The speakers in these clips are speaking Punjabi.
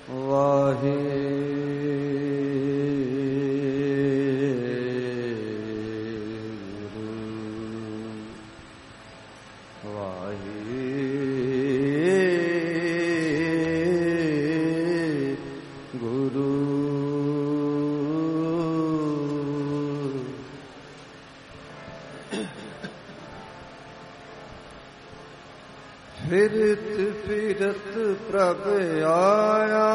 ਫਿਰਤ ਫਿਰਤ ਪ੍ਰਭ ਆਇਆ,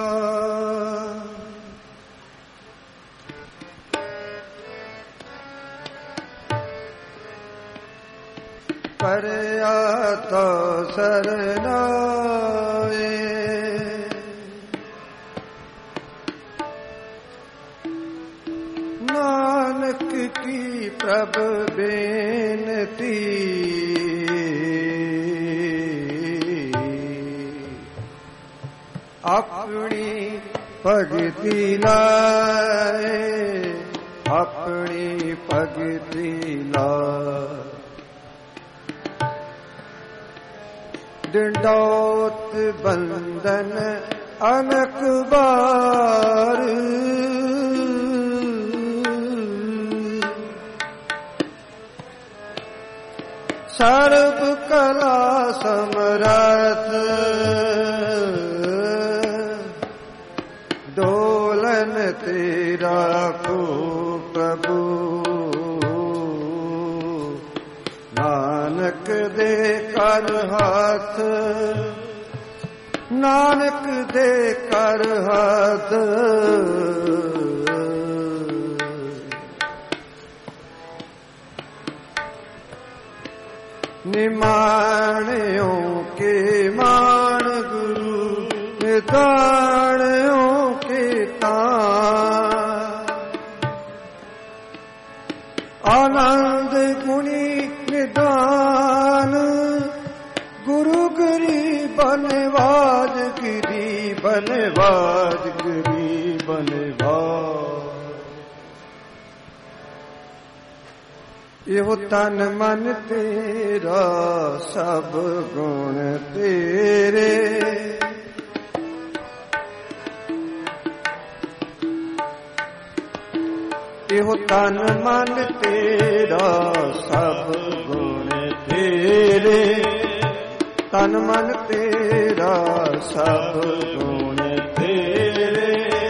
ਪਰਿਆ ਤੋ ਸਰਨਾਏ। ਨਾਨਕ ਕੀ ਪ੍ਰਭ ਬੇਨਤੀ, ਆਪਣੀ ਭਗਤੀ ਲਾਏ, ਆਪਣੀ ਭਗਤੀ ਲਾਏ। ਡੰਡੌਤ ਬੰਦਨ ਅਨਕ ਬਾਰ, ਸਰਬ ਕਲਾ ਸਮਰਥ, ਡੋਲਨ ਤੇਰਾ ਕੋ ਪ੍ਰਭੂ। ਨਾਨਕ ਦੇ ਕਰ ਹੱਥ, ਨਾਨਕ ਦੇ ਕਰ ਹੱਥ। ਨਿਮਾਣਿਓ ਕੇ ਮਾਣ ਗੁਰੂ, ਨਿਤਾਣਿਓ ਕੇ ਤਾਣ। ਆਨੰਦ ਗੁਣੀ ਨਿਦਾਨ, ਗੁਰੂ ਗਰੀਬਨ ਵਾਜ ਗਰੀਬਨ ਵਾਜ ਗਰੀਬਨ ਵਾਜ। ਇਹੋ ਤਨ ਮਨ ਤੇਰਾ, ਸਭ ਗੁਣ ਤੇਰੇ। ਇਹੋ ਤਨ ਮਨ ਤੇਰਾ, ਸਭ ਗੁਣ ਤੇਰੇ। ਤਨ ਮਨ ਤੇਰਾ, ਸਭ ਗੁਣ ਤੇਰੇ।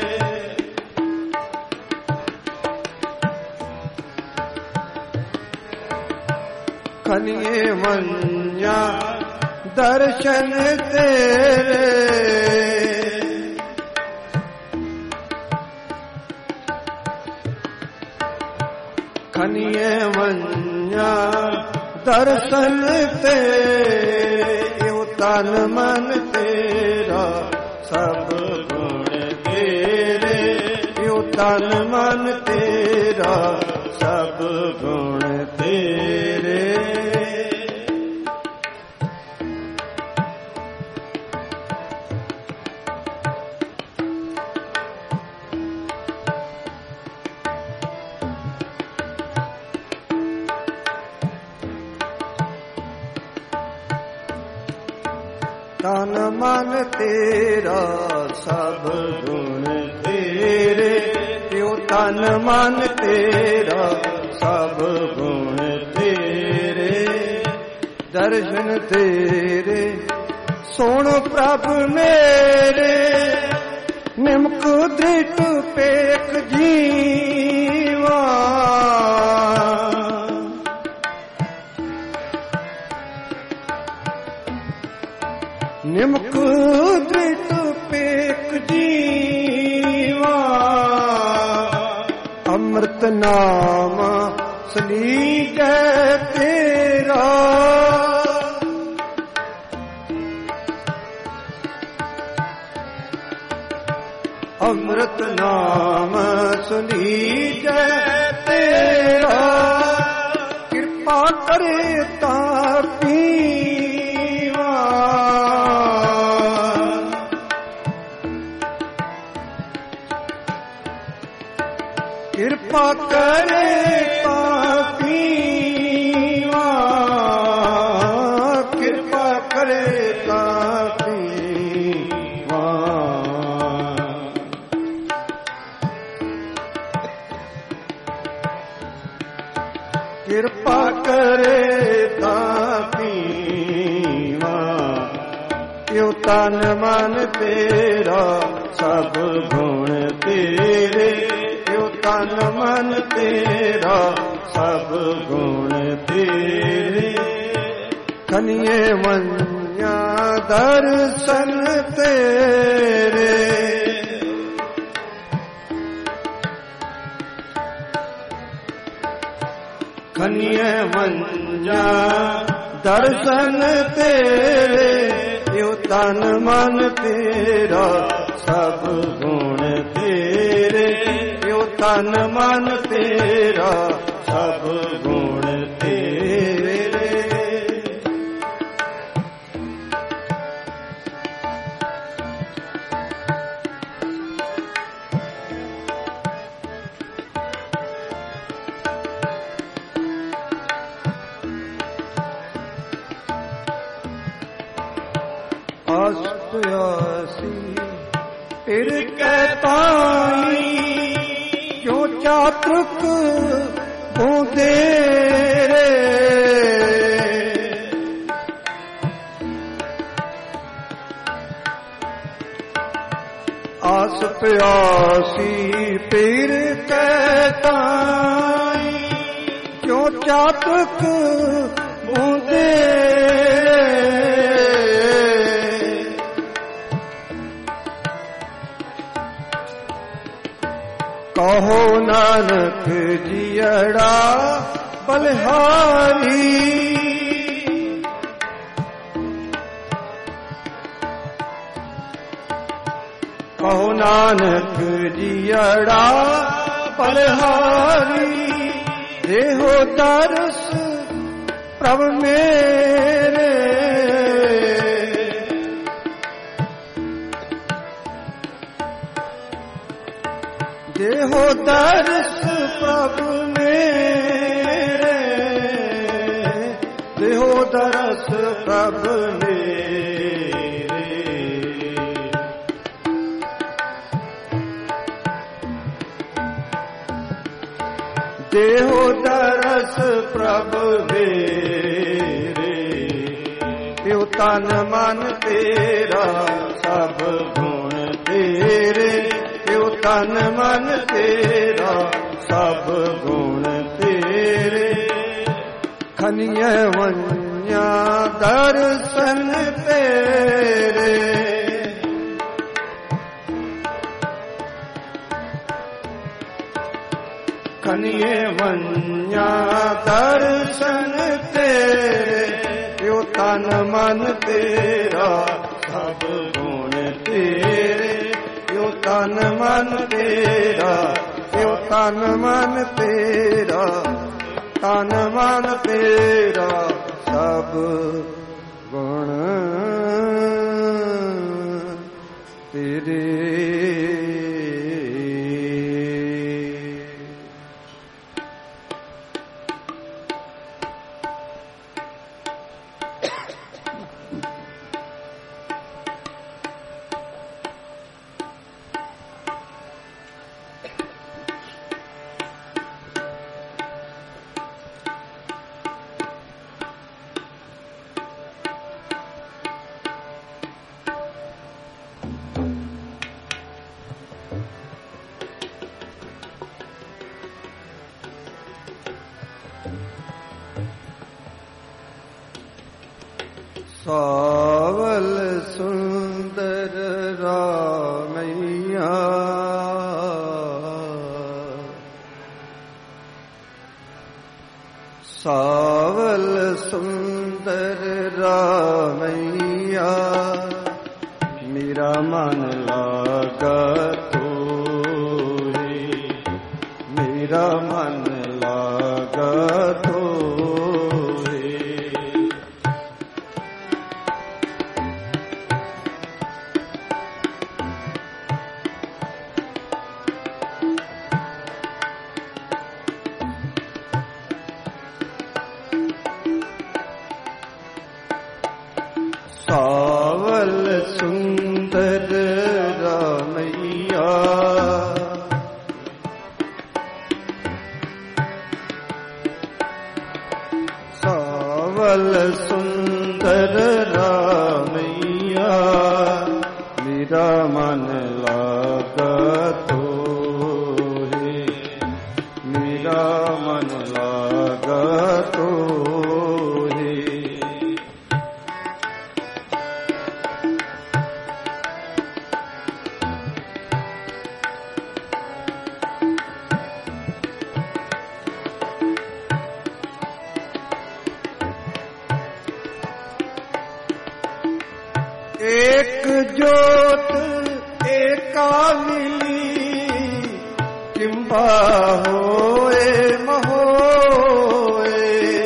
ਖਨੀਏ ਮੰਨਿਆ ਦਰਸ਼ਨ ਤੇਰੇ, ਖਨੀਏ ਮੰਨਿਆ ਦਰਸ਼ਨ ਤੇਰੇ। ਉਹ ਤਨ ਮਨ ਤੇਰਾ, ਸਭ ਗੁਣ ਤੇਰੇ। ਉਹ ਤਨ ਮਨ ਤੇਰਾ, ਸਭ ਗੁਣ ਤੇਰੇ। ਤਨ ਮਨ ਤੇਰਾ, ਸਭ ਗੁਣ ਤੇਰੇ। ਤਿਉ ਤਨ ਮਨ ਤੇਰਾ, ਸਭ ਗੁਣ ਤੇਰੇ। ਦਰਸ਼ਨ ਤੇਰੇ ਸੁਣ ਪ੍ਰਭ ਮੇਰੇ, ਨਿਮਕ ਦ੍ਰਿਟ ਪੇਖ ਜੀਵਾ। ਨਿਮਕ ਦ੍ਰਿਟ ਪੇਖ ਜੀਵਾ। ਅੰਮ੍ਰਿਤ ਨਾਮ ਸਲੀਕੈ ਤੇਰਾ। ਅੰਮ੍ਰਿਤ ਨਾਮ ਸਲੀਕੈ ਤੇਰਾ। ਕਿਰਪਾ ਕਰੇ ਤਾਂ ਪੀਵਾ। ਕਿਰਪਾ ਕਰੇ ਤਾਂ ਪੀਵਾ। ਕਿਰਪਾ ਕਰੇ ਤਾਂ ਪੀਵਾ। ਕਿਰਪਾ ਕਰੇ ਤਾਂ ਪੀਵਾ, ਕਿਉ ਤਨ ਮਨ ਤੇਰਾ ਸਭ ਗੁਣ ਤੇਰੇ, ਕਿਉ ਤਨ ਮਨ ਤੇਰਾ ਸਭ ਗੁਣ ਤੇਰੇ। ਕਨੀਏ ਮੰਨਿਆ ਦਰਸ਼ਨ ਤੇਰੇ, ਕਨੀਏ ਮੰਨਿਆ ਦਰਸ਼ਨ ਤੇਰੇ, ਕਿਉ ਤਨ ਮਨ ਤੇਰਾ ਸਭ ਗੁਣ ਤੇਰੇ, ਕਿਉ ਤਨ ਮਨ ਤੇਰਾ ਸਭ ਗੁਣ ਤੇਰੇ। ਆਸੀ ਫਿਰ ਕਹਿ ਤਾਈ, ਕਿਉ ਚਾਤ੍ਰਿਕ ਬੂੰਦੇ ਰੇ, ਆਸ ਪਿਆਸੀ ਫਿਰ ਕਹਿ ਤਾਈ, ਕਿਉ ਚਾਤ੍ਰਿਕ ਬੂੰਦੇ ਰੇ। ਕਹੋ ਨਾਨਕ ਜੀਅੜਾ ਬਲਿਹਾਰੀ, ਕਹੋ ਨਾਨਕ ਜੀਅੜਾ ਬਲਿਹਾਰੀ, ਦੇਹੋ ਦਰਸ ਪ੍ਰਭ ਮੇਰੇ, ਦੇਹੋ ਦਰਸ ਪ੍ਰਭ ਮੇਰੇ, ਦੇਹੋ ਦਰਸ ਪ੍ਰਭ ਮੇਰੇ। ਦੇਹੋ ਦਰਸ ਪ੍ਰਭ ਮੇਰੇ, ਕਿਉ ਤਨ ਮਨ ਤੇਰਾ ਸਭ ਗੁਣ ਤੇਰੇ, ਕਿਉ ਤਨ ਮਨ ਤੇਰਾ ਸਭ ਗੁਣ ਤੇਰੇ। ਖਨੀਏ ਵੰਨਿਆ ਦਰਸ਼ਨ ਤੇਰੇ, ਖਨੀਏ ਵੰਨਿਆ ਦਰਸ਼ਨ ਤੇਰੇ, ਕਿਉ ਤਨ ਮਨ ਤੇਰਾ ਸਭ ਗੁਣ ਤੇਰੇ, ਕਿਉ ਤਨ ਮਨ ਤੇਰਾ, ਕਿਉ ਤਨ ਮਨ ਤੇਰਾ, ਤਨ ਮਨ ਤੇਰਾ ਸਭ ਗੁਣ ਤੇਰੇ। ਸਾਵਲ ਸੁੰਦਰ ਰਾਮਈਆ, ਸਾਵਲ ਸੁੰਦਰ ਰਾਮਈਆ, ਮੇਰਾ ਮਨ ਲਾਗਾ ਤੋਰੇ, ਮੇਰਾ ਮਨ ਲਾਗਾ ਤੋਰੇ। ਸਾਵਲ ਸੁੰਦਰ ਰਾਮਈਆ, मेरा मन लागा तोहि, मेरा मन लागा तोहि। एक ज्योत एका मिली, किंबा होए महोए।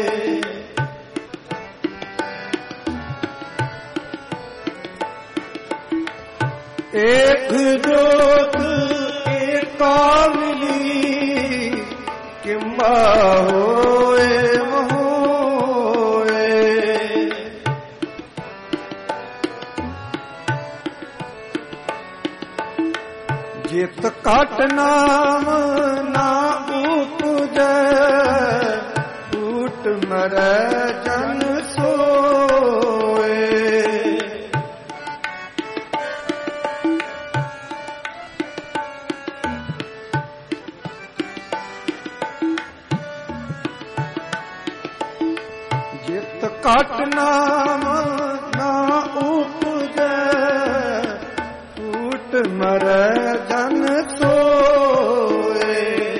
एक ज्योत एका मिली, किंबा होए महोए। जित काट नाम ना उपजै, फूट मरै जन सोए। जित काट नाम ना उपजै, फूट मरै जन सोए।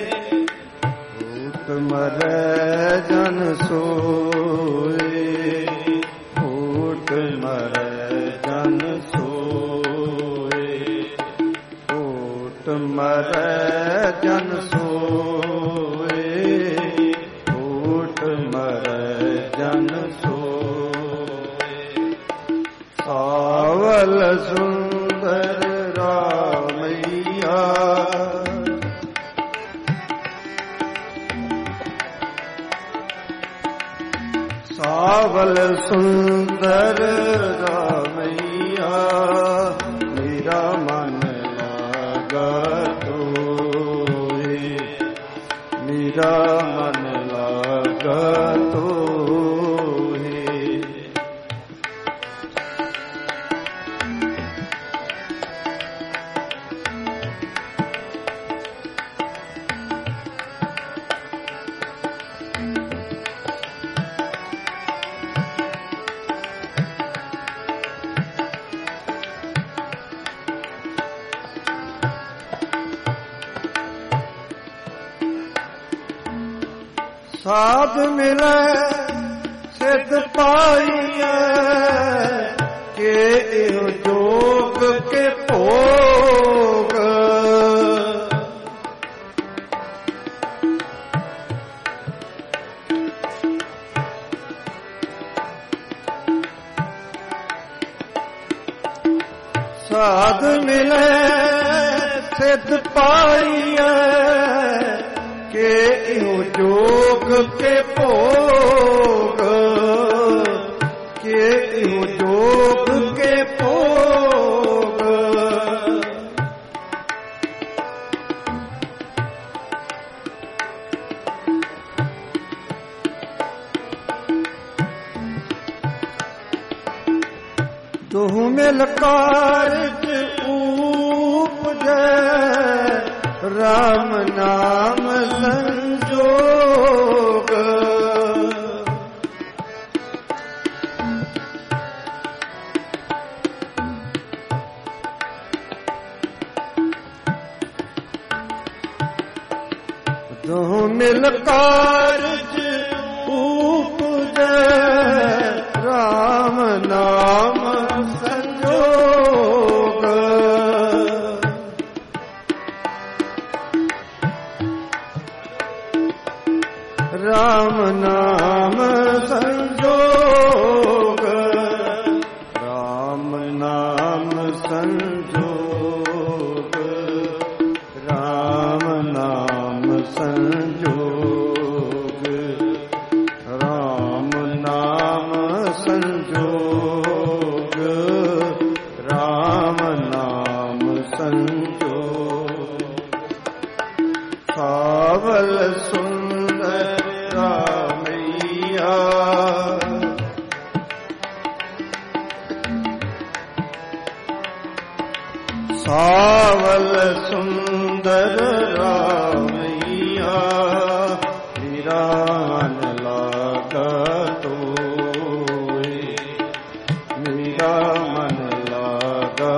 फूट मरै जन सोए, फूट मरै जन सोए। फूट मरै जन सोए, फूट मरै जन सोए। सावल सुंदर रामैया, सावल सुंदर रामैया। मेरा मन लागा तोहि, मेरा मन लागा तोहि। साध मिलै सिद्ध पाइयै, के इहो जोग के भोग। साध मिलै सिद्ध पाइयै, के इहो जोग के भोग। के इहो जोग के भोग। दुहु मिल कारज उपजै, राम नाम संजोग। दुहु मिल कारज उपजै, राम नाम संजोग। राम नाम संजोग। राम नाम संजोग। राम नाम संजोग। राम नाम संजोग। राम नाम संजोग। सावल सुंदर रामैया, सावल सुंदर रामैया मेरा मन लागा तोए, मेरा मन लागा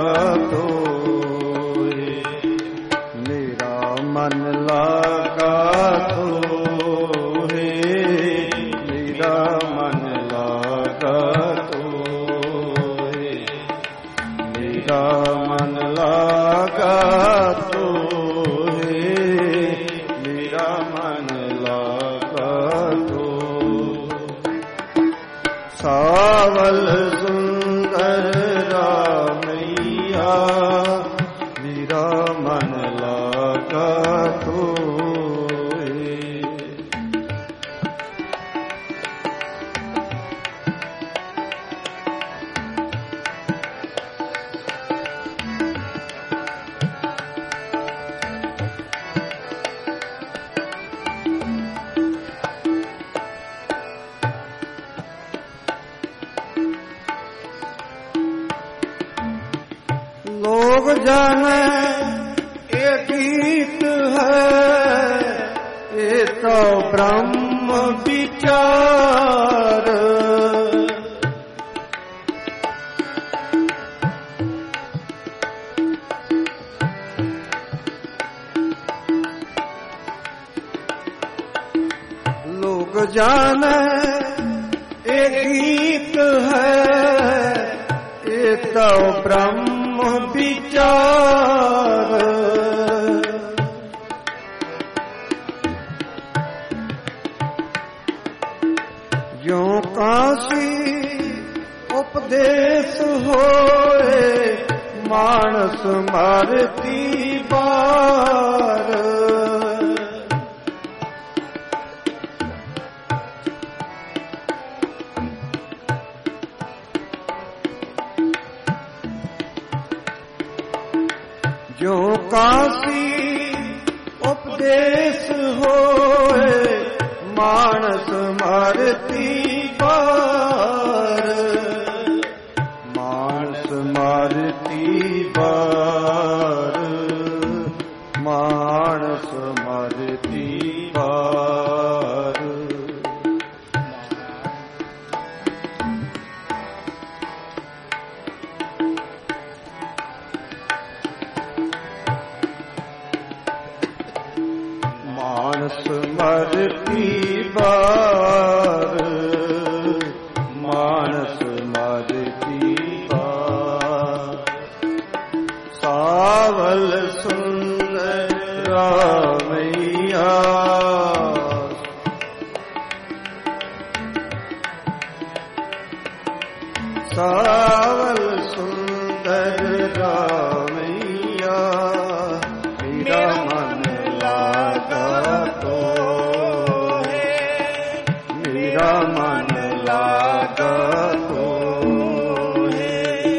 तोए, मेरा मन लागा तोए, मेरा मन लागा तोए, मेरा मन लागा तोए, मेरा मन लागा तो। सावल सुंदर रामैया मेरा मन लागा तोए। लोग जाने ये गीत है, ये तो ब्रह्म विचार। लोग जाने ये गीत है, ये तो ब्रह्म विचार। जो काशी उपदेश होए, मानस मारती बार। जो काशी उपदेश होए, मानस मारती बार, मानस मारती बार, मानस मारती बार। मानस मरती बार, मानस मरती बार। सावल सुंदर रामैया सावल सुंदर रामैया मेरा मन लागा तोए, मेरा मन लागा तोए।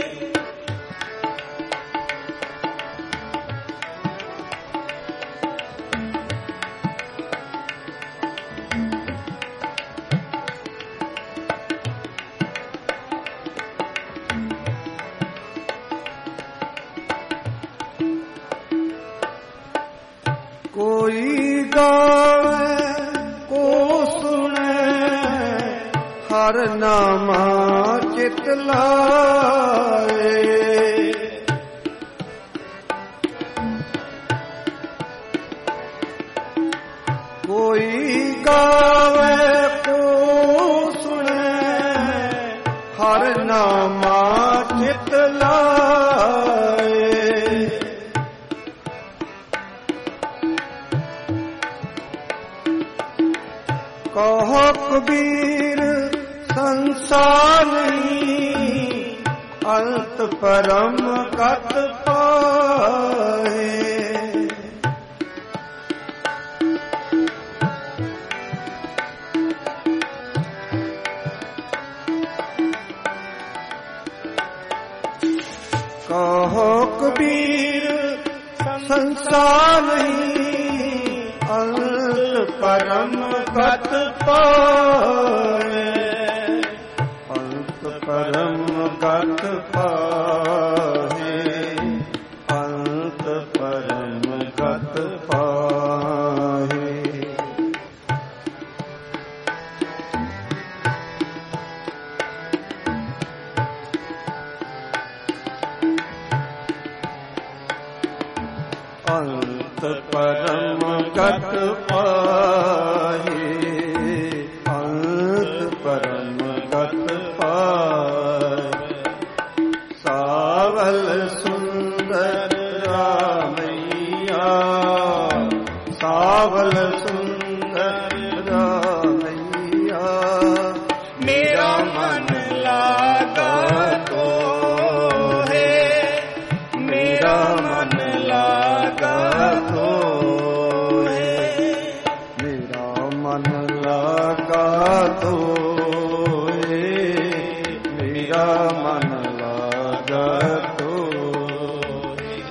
कोई गावे को सुने, हर नामा चित लाए। कोई गावे को सुने, हर नामा चित लाए। कहो कबीर संसार नहीं, अंत परम गत पाए। कहो कबीर संसार नहीं, अंत परम गत पाए। अंत परम गत पाए, ਅੰਤ ਪਰਮ ਗਤ ਪਾਹੀ, ਅੰਤ ਪਰਮ ਗਤ ਪਾਹੀ। ਸਾਵਲ ਸੁੰਦਰ ਰਾਮਈਆ, ਸਾਵਲ ਸੁੰਦਰ ਰਾਮਈਆ। ਮੇਰਾ ਮਨ ਲਾਗਾ ਤੋਹੇ, ਮੇਰਾ ਮਨ ਲਾਗਾ ਤੋਹੇ, ਮੇਰਾ ਮਨ ਲਾਗਾ ਤੋਹੇ, ਮੇਰਾ ਮਨ ਲਾਗਾ ਤੋਹੇ।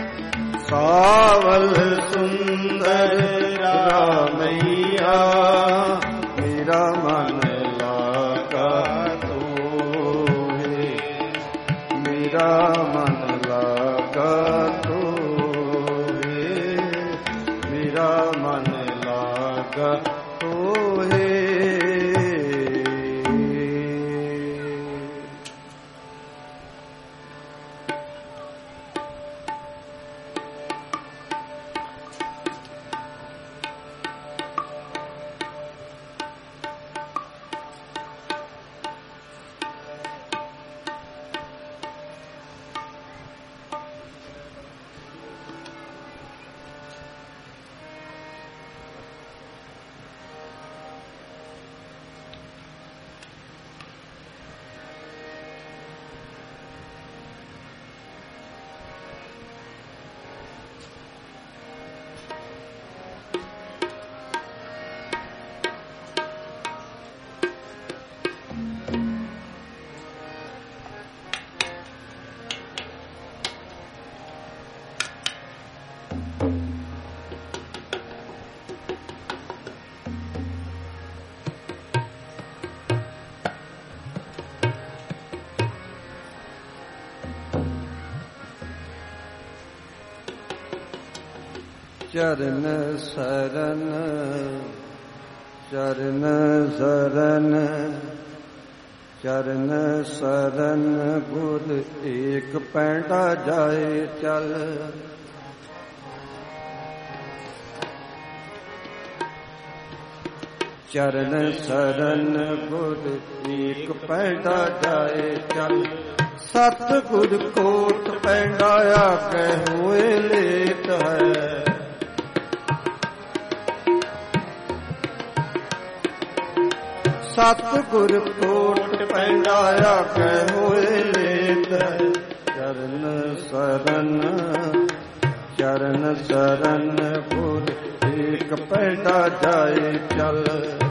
ਸਾਵਲ ਸੁੰਦਰ ਰਾਮਈਆ, ਮੇਰਾ ਮਨ ਲਾਗਾ ਤੋਹੇ, ਮੇਰਾ ਮਨ ਲਾਗਾ ਤੋਹੇ, ਮੇਰਾ ਮਨ ਲਾਗਾ ਤੋਹੇ। ਚਰਨ ਸਰਨ, ਚਰਨ ਸਰਨ, ਚਰਨ ਸਰਨ ਗੁਰ ਏਕ ਪੈਂਡਾ ਜਾਏ ਚੱਲ। ਚਰਨ ਸਰਨ ਗੁਰ ਏਕ ਪੈਂਡਾ ਜਾਏ ਚੱਲ। ਸਤਿਗੁਰ ਕੋਟ ਪੈਂਡਾ ਆਖੇ ਹੋਏ ਲੇਤ ਹੈ। ਸਤਿਗੁਰ ਕੋਟ ਪੈਂਡਾ ਆਖੇ ਹੋਏ ਲੇਤ ਹੈ। ਚਰਨ ਸਰਨ, ਚਰਨ ਸਰਨ ਗੁਰ ਏਕ ਪੈਂਡਾ ਜਾਏ ਚੱਲ।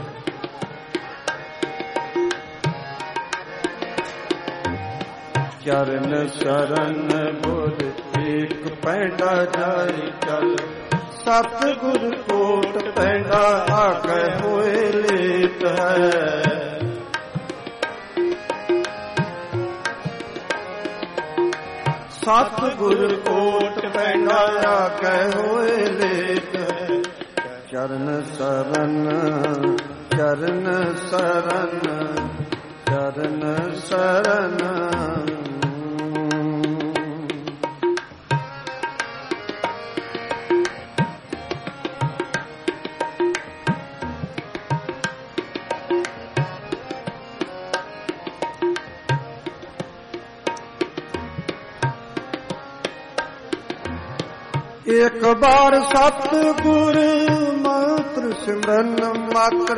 ਚਰਨ ਸਰਨ ਗੁਰ ਏਕ ਪੈਂਡਾ ਜਾਏ ਚੱਲ। ਸਤਿਗੁਰ ਕੋਟ ਪੈਂਡਾ ਆਖੇ ਹੋਏ ਲੇਤ ਹੈ। ਸਤਿਗੁਰ ਕੋਟ ਪੈਂਡਾ ਆਖੇ ਹੋਏ ਲੇਤ ਹੈ। ਚਰਨ ਸਰਨ, ਚਰਨ ਸਰਨ, ਚਰਨ ਸਰਨ। ਇੱਕ ਬਾਰ ਸਤਿਗੁਰ ਮੰਤਰ ਸਿਮਰਨ ਮਾਤਰ।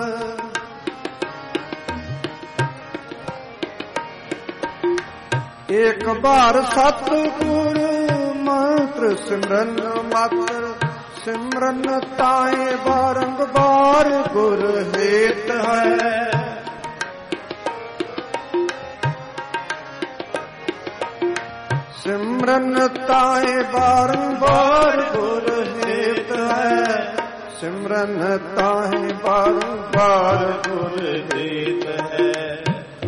ਇੱਕ ਬਾਰ ਸਤਿਗੁਰ ਮੰਤਰ ਸਿਮਰਨ ਮਾਤਰ। ਸਿਮਰਨ ਤਾਏ ਬਾਰੰਬਾਰ ਗੁਰ ਹੇਤ ਹੈ। ਸਿਮਰਨ ਤਾਏ ਬਾਰੰਬਾਰ ਗੁਰ ਹੇਤ ਹੈ। ਸਿਮਰਨ ਤਾਏ ਬਾਰੰਬਾਰ ਗੁਰ ਹੇਤ ਹੈ।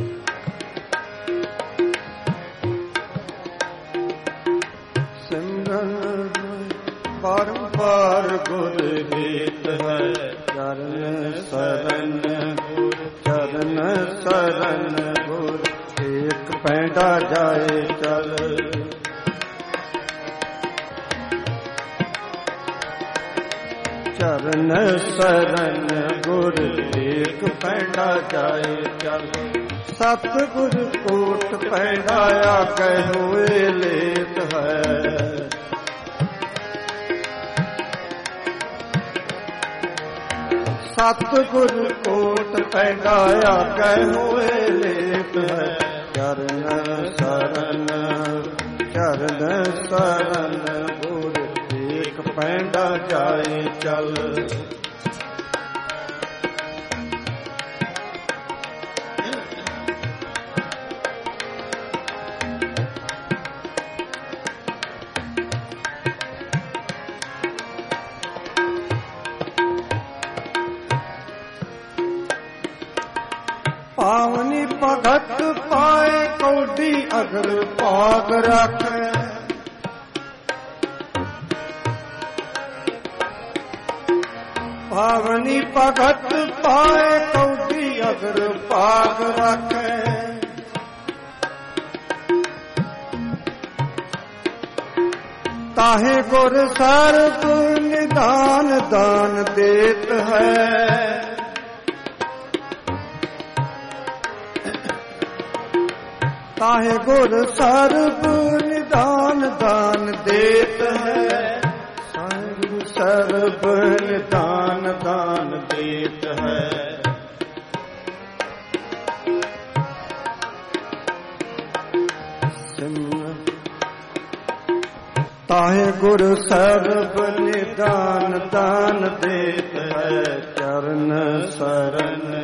ਸਿਮਰਨ ਬਾਰੰਬਾਰ ਗੁਰ ਹੇਤ ਹੈ। ਚਰਨ ਸਰਨ ਗੁਰ, ਚਰਨ ਸਰਨ ਗੁਰ ਏਕ ਪੈਂਡਾ ਜਾਏ ਚੱਲ। ਚਰਨ ਸਰਨ ਗੁਰ ਏਕ ਪੈਂਡਾ ਜਾਏ ਚੱਲ। ਸਤਿਗੁਰ ਕੋਟ ਪੈਂਡਾ ਆਗੇ ਹੋਏ ਲੇਤ ਹੈ। ਸਤਿਗੁਰ ਕੋਟ ਪੈਂਡਾ ਆਗੇ ਹੋਏ ਲੇਤ ਹੈ। ਚਰਨ ਸਰਨ ਗੁਰ ਏਕ ਪੈਂਡਾ ਜਾਏ ਚੱਲ। ਪਾਵਨੀ ਭਗਤ ਪਾਏ ਕੌਡੀ ਅਗਰ ਭਾਗ ਰੱਖੈ। ਪਾਵਨੀ ਭਗਤ ਪਾਏ ਕੌਡੀ ਅਗਰ ਭਾਗ ਰੱਖੈ। ਤਾਹੇ ਗੁਰ ਸਰਬ ਨਿਦਾਨ ਦਾਨ ਦੇਤ ਹੈ। ਤਾਹੇ ਗੁਰ ਸਰਬ ਨਿਦਾਨ ਦਾਨ ਦੇਤ ਹੈ। ਗੁਰ ਸਰਬ ਨਿਦਾਨ ਦਾਨ ਦੇਤ ਹੈ। ਤਾਹੇ ਗੁਰ ਸਰਬ ਨਿਦਾਨ ਦਾਨ ਦੇਤ ਹੈ। ਚਰਨ ਸਰਨ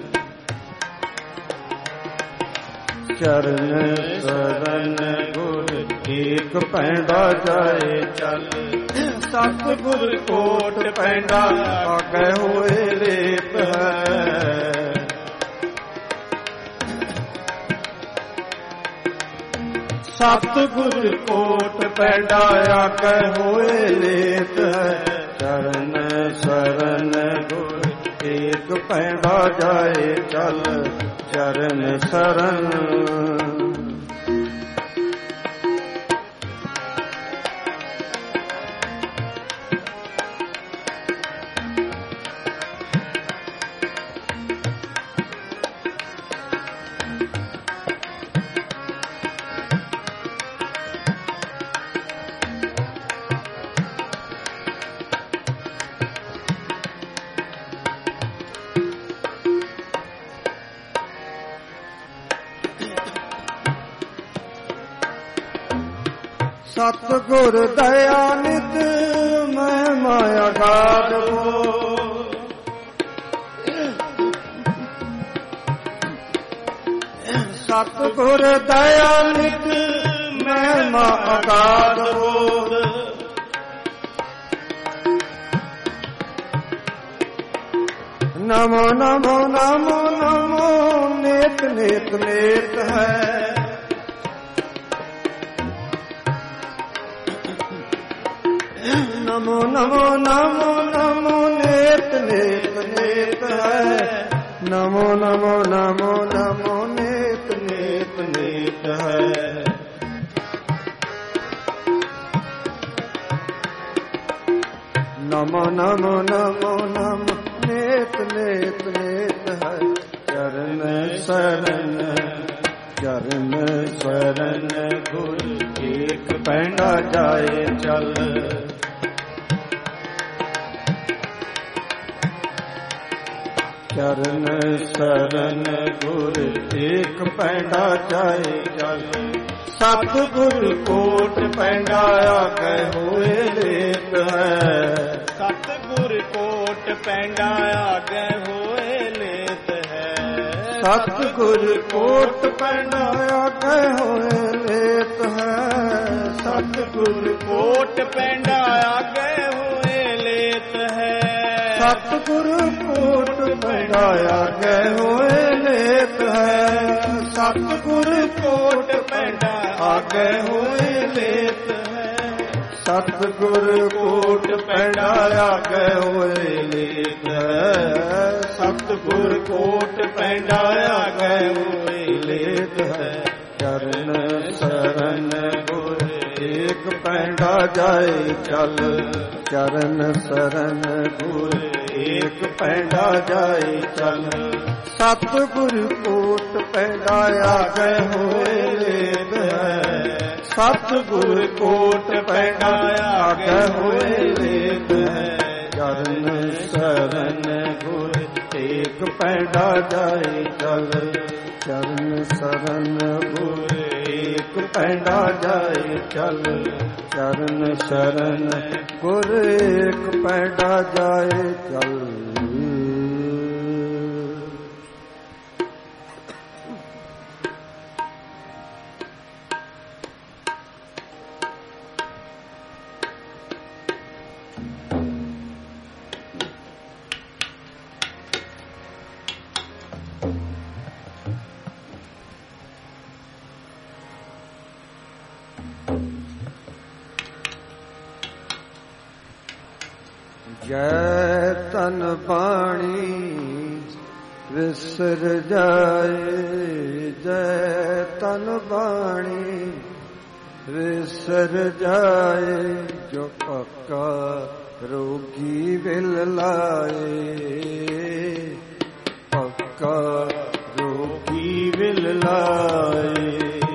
ਚਰਨ ਸਰਨ ਗੁਰ ਏਕ ਪੈਂਡਾ ਜਾਏ ਚੱਲ। ਸਤਿਗੁਰ ਕੋਟ ਪੈਂਡਾ ਆਗੇ ਹੋਏ ਲੇਤ ਹੈ। ਸਤਿਗੁਰ ਕੋਟ ਪੈਂਡਾ ਆਗੇ ਹੋਏ ਲੇਤ ਹੈ। ਚਰਨ ਸਰਨ ਗੁਰ ਏਕ ਪੈਂਡਾ ਜਾਏ ਚੱਲ। ਚਰਨ ਸਰਨ ਸਤਿਗੁਰ ਦਇਆ ਨਿਤ ਮੈਂ ਮਾਇਆ ਗਾਦਵੋ। ਸਤਿਗੁਰ ਦਇਆ ਨਿਤ ਮੈਂ ਮਾਇਆ ਗਾਦਵੋ। ਨਮੋ ਨਮੋ ਨਮੋ ਨਮੋ ਨੇਤ ਨੇਤ ਨੇਤ ਹੈ। ਨਮੋ ਨਮੋ ਨਮੋ ਨਮੋ ਨੇਤ ਨੇਤ ਨੇਤ ਹੈ। ਨਮੋ ਨਮੋ ਨਮੋ ਨਮੋ ਨੇਤ ਨੇਤ ਨੇਤ ਹੈ। ਨਮੋ ਨਮੋ ਨਮੋ ਨਮੋ ਨੇਤ ਨੇਤ ਨੇਤ ਹੈ। ਚਰਨ ਸਰਨ ਗੁਰ ਏਕ ਪੈਂਡਾ ਜਾਏ ਚੱਲ। ਚਰਨ ਸਰਨ ਗੁਰ ਏਕ ਪੈਂਡਾ ਜਾਏ ਚੱਲ। ਸਤਿਗੁਰ ਕੋਟ ਪੈਂਡਾ ਆਗੇ ਹੋਏ ਲੇਤ ਹੈ। ਸਤਿਗੁਰ ਕੋਟ ਪੈਂਡਾ ਆਗੇ ਹੋਏ ਲੇਤ ਹੈ। ਸਤਿਗੁਰ ਕੋਟ ਪੈਂਡਾ ਆਗੇ ਹੋਏ ਲੇਤ ਹੈ। ਸਤਿਗੁਰ ਕੋਟ ਪੈਂਡਾ ਆਗੇ ਹੋਏ ਲੇਤ ਹੈ। ਸਤਿਗੁਰ ਕੋਟ ਪੈਂਡਾ ਆਗੇ ਹੋਏ ਲੇਤ ਹੈ। ਸਤਿਗੁਰ ਕੋਟ ਪੈਂਡਾ ਆਗੇ ਹੋਏ ਲੇਤ ਹੈ। ਸਤਿਗੁਰ ਕੋਟ ਪੈਂਡਾ ਆਗੇ ਹੋਏ ਲੇਤ ਹੈ। ਸਤਿਗੁਰ ਕੋਟ ਪੈਂਡਾ ਆਗੇ ਹੋਏ ਲੇਤ ਹੈ। ਚਰਨ ਸਰਨ ਗੁਰ ਏਕ ਪੈਂਡਾ ਜਾਏ ਚੱਲ, ਚਰਨ ਸਰਨ ਗੁਰ ਏਕ ਪੈਂਡਾ ਜਾਏ ਚੱਲ। ਸਤਿਗੁਰ ਕੋਟ ਪੈਂਡਾ ਆਗੇ ਹੋਏ ਲੇਤ ਹੈ, ਸਤਿਗੁਰ ਕੋਟ ਪੈਂਡਾ ਆਗੇ ਹੋਏ ਲੇਤ ਹੈ। ਚਰਨ ਸਰਨ ਗੁਰ ਏਕ ਪੈਂਡਾ ਜਾਏ ਚੱਲ, ਚਰਨ ਸਰਨ ਗੁਰ ਏਕ ਪੈਂਡਾ ਜਾਏ ਚੱਲ। ਚਰਨ ਸਰਨ ਗੁਰ ਏਕ ਪੈਂਡਾ ਜਾਏ ਚੱਲ। ਜੈ ਤਨ ਬਾਣੀ ਵਿਸਰ ਜਾਏ, ਜੈ ਤਨ ਬਾਣੀ ਵਿਸਰ ਜਾਏ। ਜੋ ਪੱਕਾ ਰੋਗੀ ਵਿਲ ਲਾਏ, ਪੱਕਾ ਰੋਗੀ ਵਿਲ ਲਾਏ।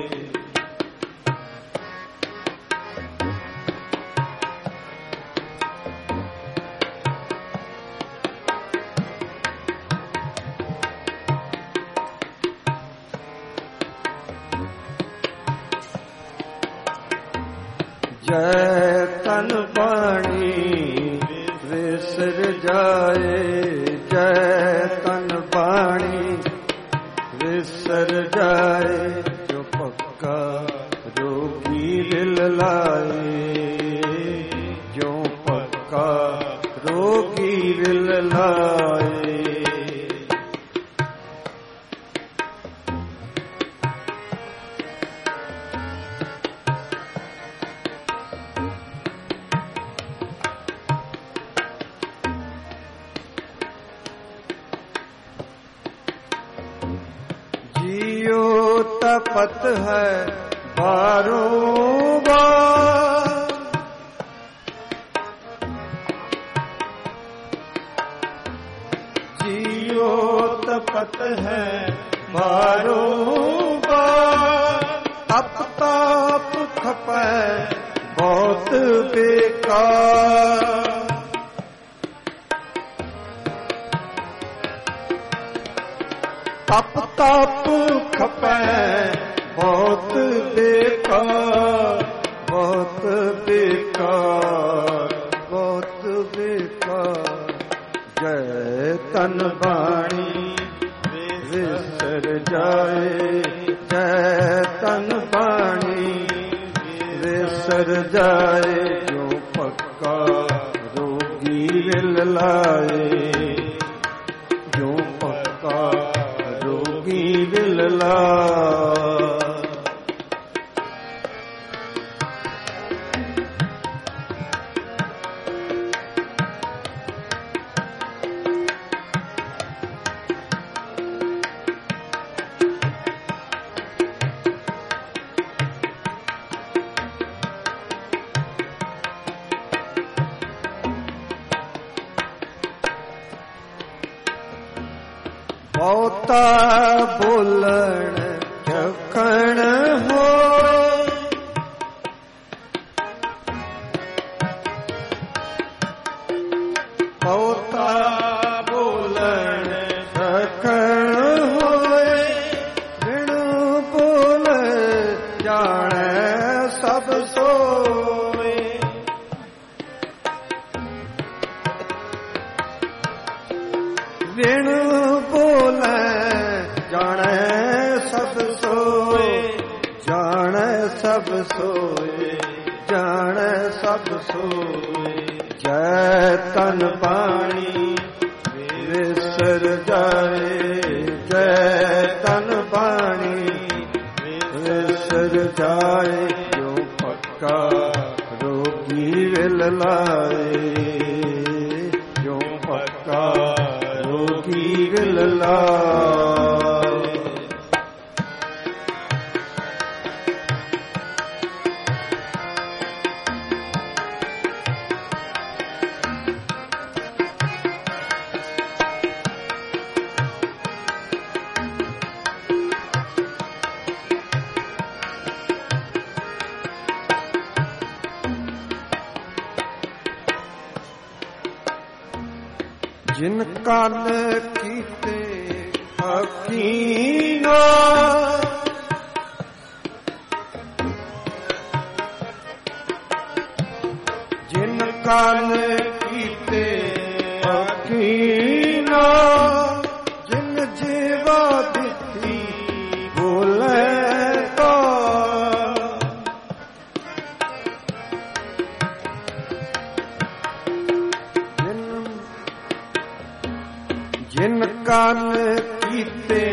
ਜੈ ਤਨ ਬਾਣੀ ਵਿਸਰ ਜਾਏ, ਜੈ ਤਨ ਬਾਣੀ ਵਿਸਰ ਜਾਏ। ਜੋ ਪੱਕਾ ਰੋਗੀ ਵਿਲ ਲਾਏ, ਜੋ ਪੱਕਾ ਰੋਗੀ ਵਿਲ ਲਾਏ। ਤਪਤ ਹੈ ਬਾਰੋਂ ਬਾਰ, ਜੀਓ ਤਪਤ ਹੈ ਬਾਰੋਂ ਬਾਰ। ਤਪ ਤਾਪ ਖਪੈ ਬਹੁਤ ਬੇਕਾਰ, ਤਪ ਤਾਪ ਖਪੈ ਬਹੁਤ ਬੇਕਾਰ, ਬਹੁਤ ਬੇਕਾਰ, ਬਹੁਤ ਬੇਕਾਰ। ਜੈ ਤਨ ਬਾਣੀ ਵਿਸਰ ਜਾਏ, ਜੈ ਤਨ ਬਾਣੀ ਵਿਸਰ ਜਾਏ। ਜੋ ਪੱਕਾ ਰੋਗੀ ਵਿਲ ਲਾਏ, ਜੋ ਪੱਕਾ ਰੋਗੀ ਵਿਲ ਲਾਏ। ਬਹੁਤਾ ਬੋਲਣ ਝਖਣ ਹੋਏ, ਬਹੁਤਾ ਬੋਲਣ ਝਖਣ ਹੋਏ। ਬਿਨ ਬੋਲ ਜਾਣੈ ਸਭ ਸੋਏ, ਬਿਨ ਜਾਣੈ ਸਭ ਸੋਏ, ਜਾਣੈ ਸਭ ਸੋਏ, ਜਾਣੈ ਸਭ ਸੋਏ। ਜੈ ਤਨ ਬਾਣੀ ਵਿਸਰ ਜਾਏ, ਜੈ ਤਨ ਬਾਣੀ ਵਿਸਰ ਜਾਏ। ਜੋ ਪੱਕਾ ਰੋਗੀ ਵਿਲ ਲਾਏ, ਜੋ ਪੱਕਾ ਰੋਗੀ ਵਿਲ ਲਾਏ। ਜਿਨ ਕੰਨ ਕੀਤੇ ਅਕੀਨਾ ਜਿਨ ਕੰਨ ਕੀਤੇ ਅਕੀਨਾ ਜਿਨ ਜੀਵਾ ਦਿੱਤੀ ਬੋਲੇ ਤਾ ਜਿਨ ਕੰਨ ਕੀਤੇ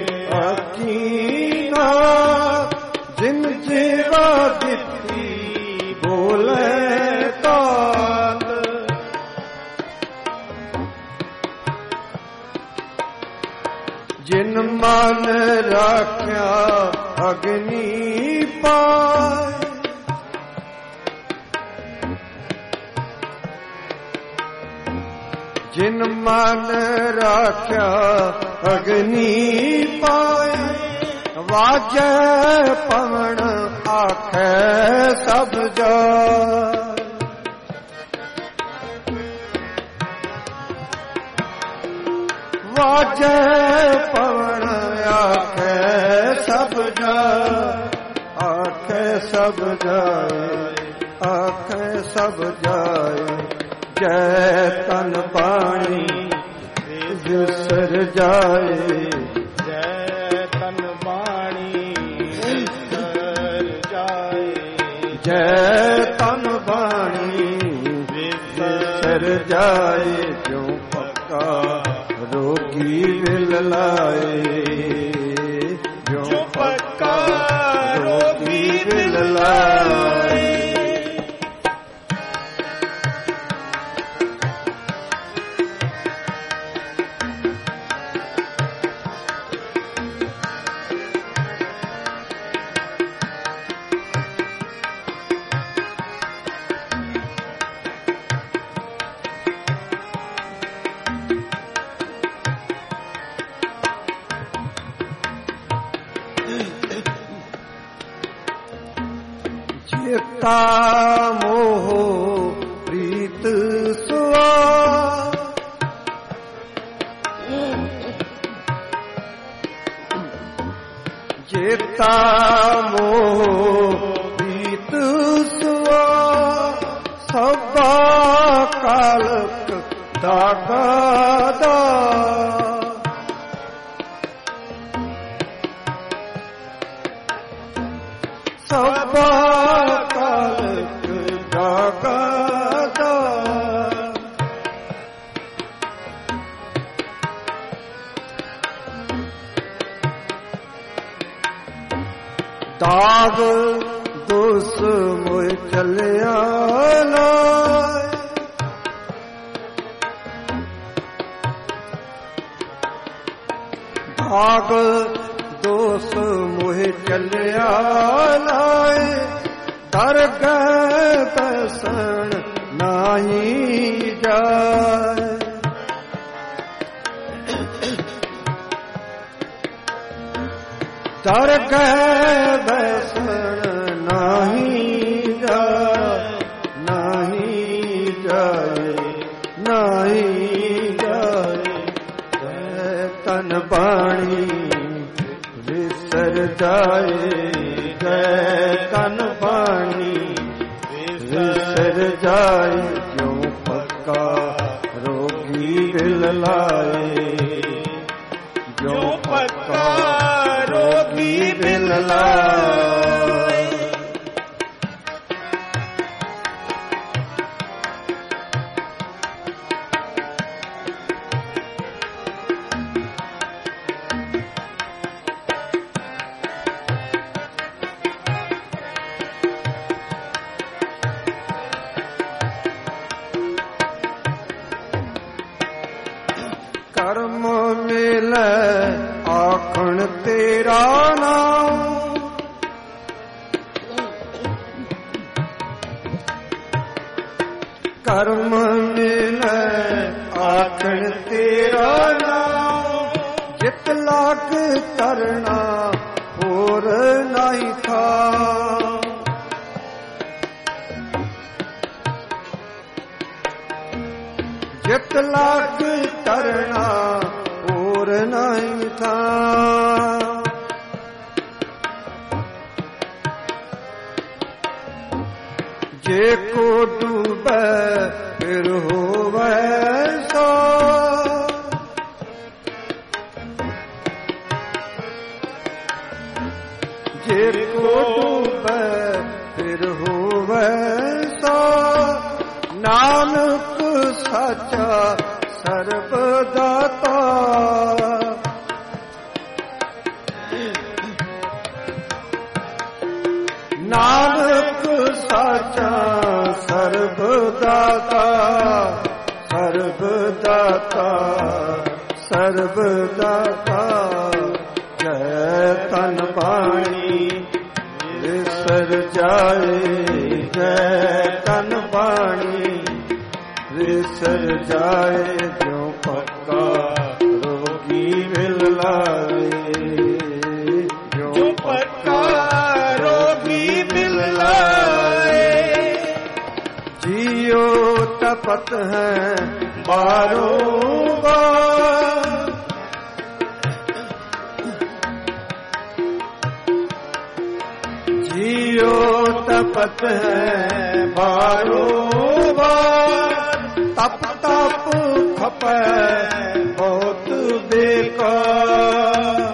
ਅਕੀਨਾ ਜਿਨ ਜੀਵਾ ਦਿੱਤੀ ਬੋਲੇ ਤਾਤ ਜਿਨ ਮਨ ਰਾਖਿਆ ਅਗਨੀ ਪਾਏ ਜਿਨ ਮਨ ਰਾਖਿਆ ਅਗਨੀ ਪਾਏ ਵਾਜੈ ਪਵਨ ਆਖੈ ਸਭ ਜਾਇ ਵਾਜੈ ਪਵਨ ਆਖੈ ਸਭ ਜਾਇ ਆਖੈ ਸਭ ਜਾਇ ਆਖੈ ਸਭ ਜਾਇ ਜੈ ਤਨ ਪਾਣੀ ਵਿਸਰ ਜਾਏ ਜੈ ਤਨ ਬਾਣੀ ਵਿਸਰ ਜਾਏ ਜੈ ਤਨ ਬਾਣੀ ਵਿਸਰ ਜਾਏ ਜੋ ਪੱਕਾ ਰੋਗੀ ਵਿਲ ਲਾਏ ਜੋ ਪੱਕਾ ਰੋਗੀ ਵਿਲ ਲਾਏ ਚੇਤਾ ਮੋਹ ਪ੍ਰੀਤ ਸੁਆ ਚੇਤਾ ਮੋਹ ਪ੍ਰੀਤ ਸੁਆ ਸਭਾ ਕਾਲਕ ਦਾਗਾ ਦਾ ਸਭਾ ਕਾਲਕ ਦਾਗਾ ਦਾ ਦਾਗ ਦੋਸ ਮੋਇ ਚਲਿਆ ਲਾਇ ਦਾਗ ਦੋਸ ਮੋਹਿ ਚਲਿਆ ਲਾਏ ਦਰਗਹਿ ਬਸਣ ਨਾਹੀ ਜਾਏ ਦਰਗਹਿ ਬਸਣ ਨਾਹੀ ਜਾਏ ਨਾਹੀ ਜਾਏ ਨਾਹੀ ਜਾਏ ਜੈ ਤਨ ਬਾਣੀ ਵਿਸਰ ਜਾਏ ਜੈ ਤਨ ਬਾਣੀ ਵਿਸਰ ਜਾਏ ਕਿਉ ਪੱਕਾ ਰੋਗੀ ਦਿਲ ਲਾਏ ਜੋ ਪੱਕਾ ਰੋਗੀ ਦਿਲ ਲਾਏ ਕਰਮ ਮਿਲੈ ਆਖਣ ਤੇਰਾ ਨਾਮ ਕਰਮ ਮਿਲੈ ਆਖਣ ਤੇਰਾ ਨਾਮ ਜਿਤ ਲਾਗ ਕਰਨਾ ਹੋਰ ਨਹੀਂ ਥਾ ਜਿਤ ਲੱਗ ਕਰਨਾ ਹੋਰ ਨਹੀਂ ਥਾ। ਜੇ ਕੋ ਡੂਬੈ ਫਿਰ ਹੋਵੈ ਸੋ। ਜੇ ਕੋ ਡੂਬੈ ਫਿਰ ਹੋਵੈ ਸੋ। ਨਾਨਕ ਸਾਚਾ ਸਰਬ ਦਾਤਾ। ਨਾਨਕ ਸਾਚਾ ਸਰਬ ਦਾਤਾ। ਸਰਬ ਦਾਤਾ ਸਰਬ ਦਾਤਾ। ਜੈ ਤਨ ਬਾਣੀ ਵਿਸਰ ਜਾਏ। ਜੈ ਤਨ ਬਾਣੀ ਵਿਸਰ ਜਾਏ। ਜੋ ਪੱਕਾ ਰੋਗੀ ਮਿਲ ਲਾਵੇ। ਜੋ ਪੱਕਾ ਰੋਗੀ ਮਿਲ ਲਾਏ। ਜੀਉ ਤਪਤ ਹੈ ਬਾਰੋਂ ਬਾਰ। ਜੀਉ ਤਪਤ ਹੈ ਬਾਰੋਂ ਬਾਰ। ਤਪ ਤਪ ਖਪੈ ਬਹੁਤ ਬੇਕਾਰ।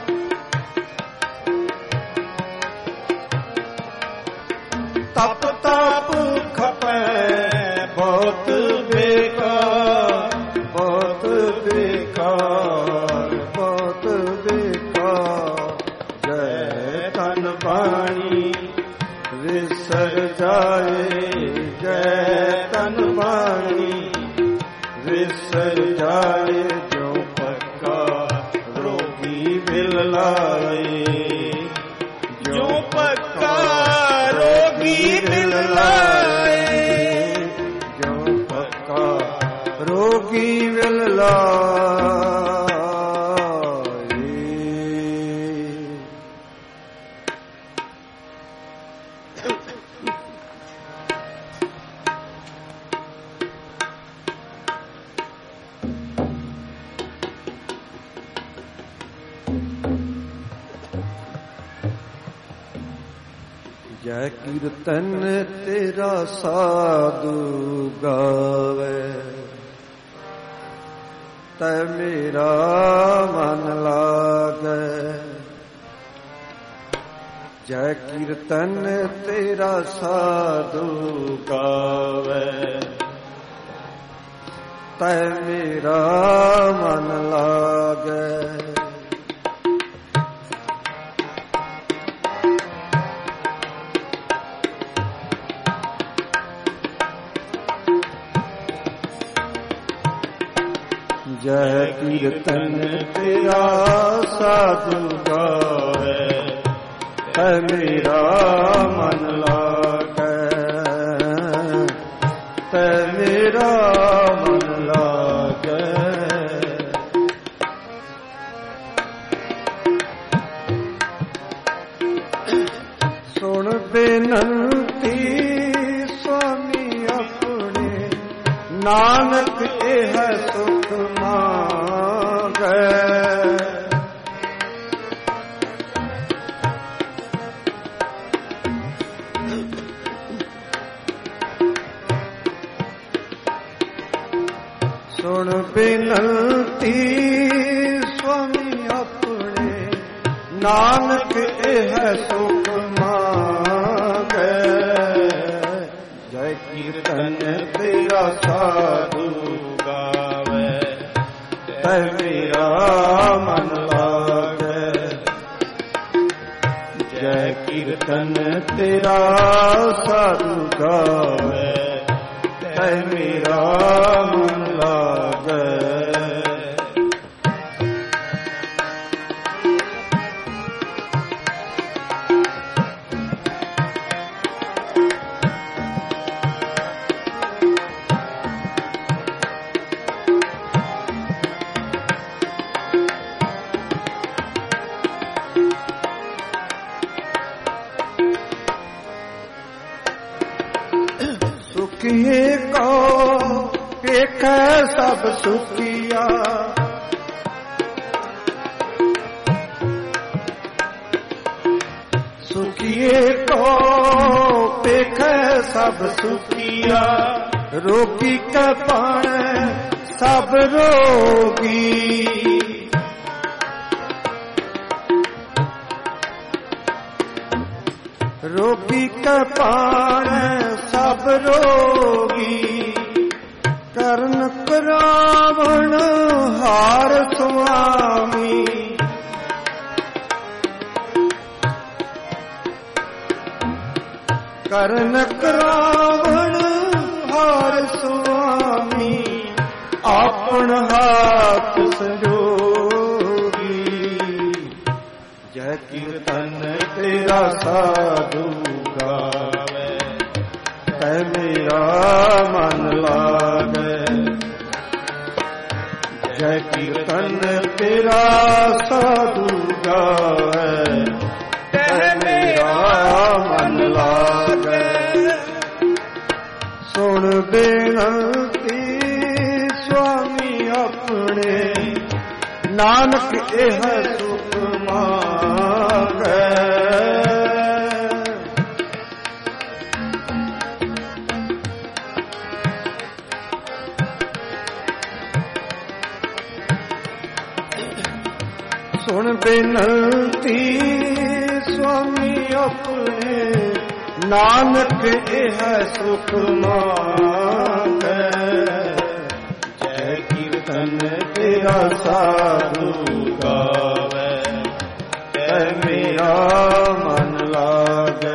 ਤਪ ਤਪ ਖਪੈ ਬਹੁਤ ਬੇਕਾਰ। ਬਹੁਤ ਬੇਕਾਰ ਬਹੁਤ ਬੇਕਾਰ। ਜੈ ਤਨ ਬਾਣੀ ਵਿਸਰ ਜਾਏ। ਜੈ ਤਨ ਬਾਣੀ ਵਿਸਰ ਜਾਏ। ਜੋ ਪੱਕਾ ਰੋਗੀ ਮਿਲ ਲਾਏ। ਜੋ ਪੱਕਾ ਰੋਗੀ ਮਿਲ ਲਾਏ। ਜੋ ਪੱਕਾ ਰੋਗੀ ਮਿਲ ਲਾਏ। ਜੈ ਕੀਰਤਨ ਤੇਰਾ ਸਾਧੂ ਗਾਵੇ। ਤੈ ਮੇਰਾ ਮਨ ਲਾਗੈ। ਜੈ ਕੀਰਤਨ ਤੇਰਾ ਸਾਧੂ ਗਾਵੇ। ਤੈ ਮੇਰਾ ਮਨ ਲਾਗੈ। ਜੈ ਕੀਰਤਨ ਤੇਰਾ ਸਾਧੂ ਗਾਵੇ। ਤੈ ਮੇਰਾ ਮਨ ਲਾਗੈ। ਤੈ ਮੇਰਾ ਮਨ ਲਾਗੈ। ਸੁਣ ਬੇਨੰਤੀ ਸੁਆਮੀ ਆਪਣੇ। ਨਾਨਕ ਇਹ ਸੁਖ ਮਾਂਗੈ। ਸੁਣ ਬੇਨੰਤੀ ਸੁਆਮੀ ਆਪਣੇ। ਨਾਨਕ ਇਹ ਸੁਖ ਮਾਂਗੈ। ਜੈ ਕੀਰਤਨ ਤੇਰਾ ਸਾਧੂ ਗਾਵੇ। ਤੈ ਮੇਰਾ ਮਨ ਲਾਗੈ। ਜੈ ਕੀਰਤਨ ਤੇਰਾ ਸਾਧੂ ਗਾਵੇ। ਤੈ ਮੇਰਾ ਮਨ ਲਾਗੈ। ਸੁਖੀਏ ਕੋ ਪੇਖੈ ਸਭ ਸੁਖੀਆ। ਸੁਖੀਏ ਕੋ ਪੇਖੈ ਸਭ ਸੁਖੀਆ। ਰੋਗੀ ਕੈ ਪਾਣੈ ਸਭ ਰੋਗੀ। ਰੋਗੀ ਕੈ ਪਾਣੈ ਸਭ ਰੋਗੀ। ਕਰਨ ਕਰਾਵਣ ਹਾਰ ਸੁਆਮੀ। ਕਰਨ ਕਰਾਵਣ ਹਾਰ ਸੁਆਮੀ। ਆਪਣ ਹੱਥ ਸੰਜੋਗੀ। ਜੈ ਕੀਰਤਨ ਤੇਰਾ ਸਾਧੂ ਗਾਵੇ। ਤੈ ਮੇਰਾ ਮਨ ਲਾਗੇ। ਜੈ ਕੀਰਤਨ ਤੇਰਾ ਸਾਧੂ ਗਾਵੇ। ਤੈ ਮੇਰਾ ਮਨ ਲਾਗੇ। ਸੁਣ ਬੇਨਤੀ ਸੁਆਮੀ ਆਪਣੇ। ਨਾਨਕ ਇਹ ਸੁਖ ਮਾਗੈ। ਸੁਣ ਬੇਨਤੀ ਸੁਆਮੀ ਆਪਣੇ। ਨਾਨਕ ਇਹ ਸੁਖ ਮਾਗੈ। ਜੈ ਕੀਰਤਨ ਤੇਰਾ ਸਾਧੂ ਗਾਵੇ। ਤੈ ਮੇਰਾ ਮਨ ਲਾਗੇ।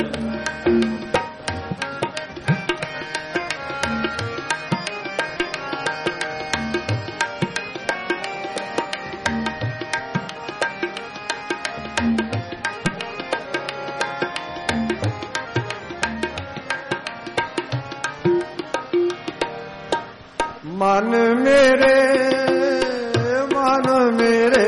ਮਨ ਮੇਰੇ ਮਨ ਮੇਰੇ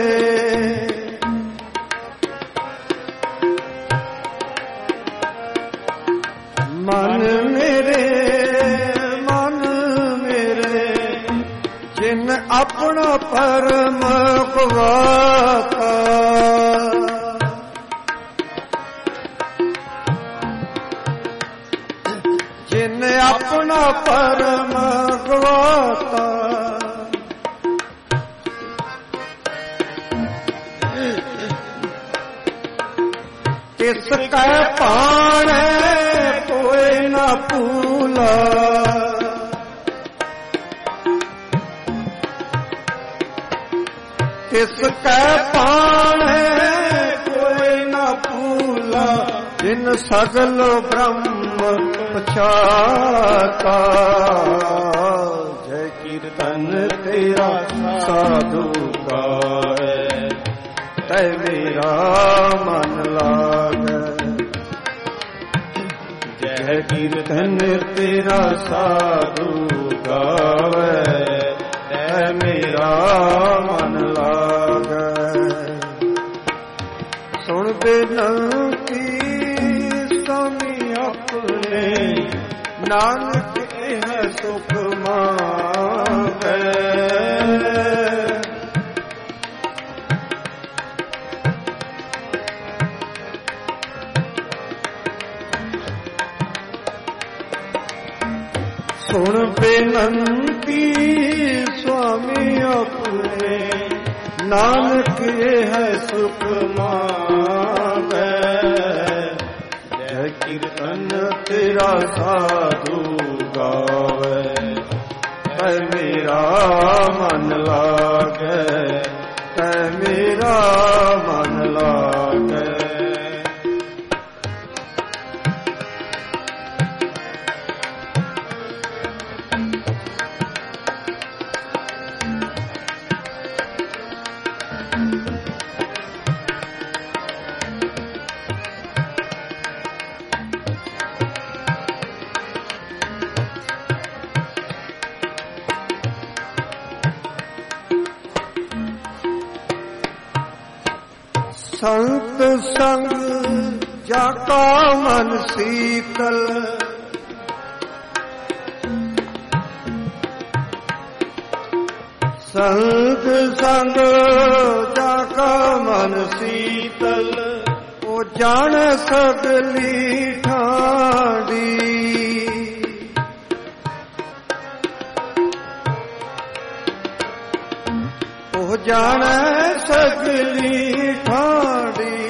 ਮਨ ਮੇਰੇ ਮਨ ਮੇਰੇ। ਜਿਨ ਆਪਣਾ ਪਰਮ ਗਵਾਤਾ। ਜਿਨ ਆਪਣਾ ਪਰਮ ਗਵਾਤਾ। ਤਿਸ ਕੈ ਪਾਣੈ ਕੋਈ ਨਾ ਭੂਲਾ। ਤਿਸ ਕੈ ਪਾਣੈ ਕੋਈ ਨਾ ਭੂਲਾ। ਜਿਨ ਸਗਲ ਬ੍ਰਹਮ ਪਛਾਤਾ। ਜੈ ਕੀਰਤਨ ਤੇਰਾ ਸਾਧੂ ਗਾਵੇ। ਤੈ ਮੇਰਾ ਮਨ ਲਾਗੇ। ਜੈ ਕੀਰਤਨ ਤੇਰਾ ਸਾਧੂ ਗਾਵੇ। ਤੈ ਮੇਰਾ ਮਨ ਲਾਗੇ। ਸੁਣ ਬੇਨਤੀ ਸੁਆਮੀ ਆਪਣੇ। ਨਾਨਕ ਇਹ ਸੁਖ ਮਾਗੈ। ਸੁਣ ਬੇਨਤੀ ਸੁਆਮੀ ਆਪਣੇ। ਨਾਨਕ ਇਹ ਸੁਖ ਮਾਗੈ। ਜੈ ਕੀਰਤਨ ਤੇਰਾ ਸਾਧੂ ਗਾਵੇ। ਤੈ ਮੇਰਾ ਮਨ ਲਾਗੇ। ਤੈ ਮੇਰਾ ਮਨ ਲਾਗੇ। ਸੰਤ ਸੰਗ ਜਾ ਕਾ ਮਨ ਸੀਤਲ। ਸੰਤ ਸੰਗ ਜਾ ਕਾ ਮਨ ਸੀਤਲ, ਉਹ ਜਾਣ ਸਗਲੀ ਠਾੜੀ। ਉਹ ਜਾਣੈ ਸਗਲੀ ਠਾੜੀ।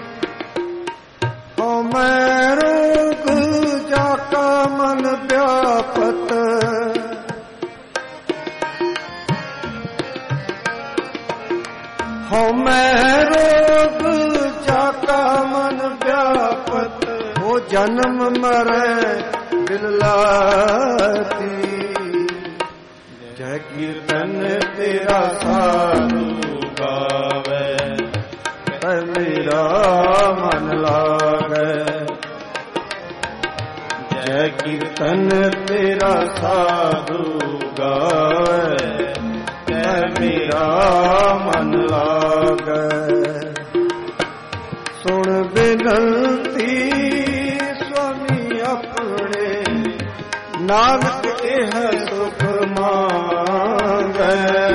ਹਉ ਮੈਂ ਰੋਗ ਜਾ ਕਾ ਮਨ ਵਿਆਪਤ, ਹਉ ਮੈਂ ਰੋਗ ਜਾ ਕਾ ਮਨ ਵਿਆਪਤ। ਉਹ ਜਨਮ ਮਰੈ ਬਿਲਲਾਤੀ, ਜੈ ਕੀਰਤਨ ਤੇਰਾ ਸਾਧੂ ਗਾਵੇ, ਤੈ ਮੇਰਾ ਮਨ ਲਾਗੈ। ਜੈ ਕੀਰਤਨ ਤੇਰਾ ਸਾਧੂ ਗਾਵੇ, ਤੈ ਮੇਰਾ ਮਨ ਲਾਗੈ। ਸੁਣ ਬੇਨੰਤੀ ਸੁਆਮੀ ਆਪਣੇ, ਨਾਨਕ ਇਹ ਸੁਖ ਮੰਗੈ।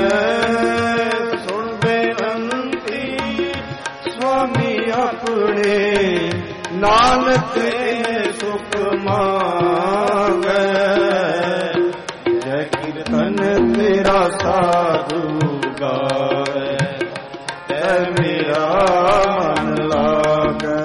ਸੁਣ ਬੇਨੰਤੀ ਸੁਆਮੀ ਆਪਣੇ, ਨਾਨਕ ਇਹ ਸੁਖ ਮੰਗੈ। ਜੈ ਕੀਰਤਨ ਤੇਰਾ ਸਾਧੂ ਗਾਵੇ, ਤੈ ਮੇਰਾ ਮਨ ਲਾਗੈ।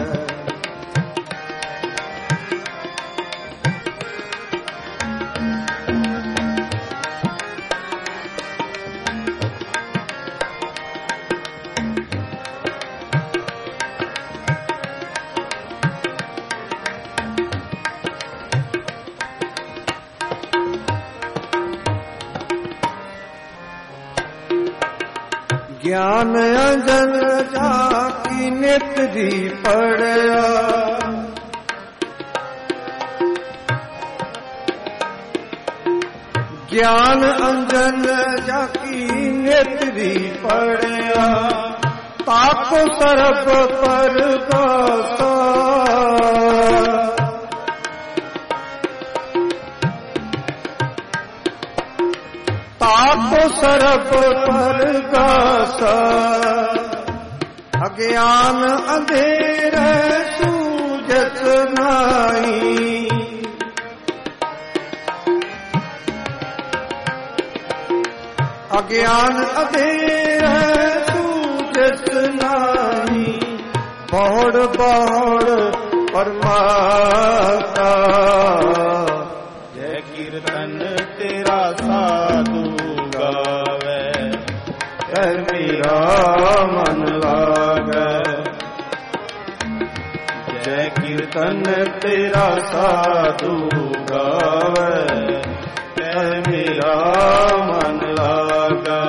ਗਿਆਨ ਅੰਜਨ ਜਾ ਕੀ ਨਿਤ ਦੀ ਪੜਿਆ, ਗਿਆਨ ਅੰਜਨ ਜਾ ਕੀ ਨਿਤ ਦੀ ਪੜਿਆ। ਤਾਕੋ ਸਰਬ ਪਰਗਾਸਾ, ਤਾਕੋ ਸਰਬ ਪਰਗਾਸਾ। ਅਗਿਆਨ ਅੰਧੇਰੇ ਸੂਝਤ ਨਾਹੀ, ਅਗਿਆਨ ਅੰਧੇਰੇ ਸੂਝਤ ਨਾਹੀ। ਬਹੁੜ ਬਹੁੜ ਪਰਮਾਤਾ, ਜੈ ਕੀਰਤਨ ਤੇਰਾ ਸਾਧੂ ਗਾਵੇ, ਤੈ ਮੇਰਾ ਮਨ ਲਾਗੈ। ਜੈ ਕੀਰਤਨ ਤੇਰਾ ਸਾਧੂ ਗਾਵੇ, ਤੈ ਮੇਰਾ ਮਨ ਲਾਗਾ।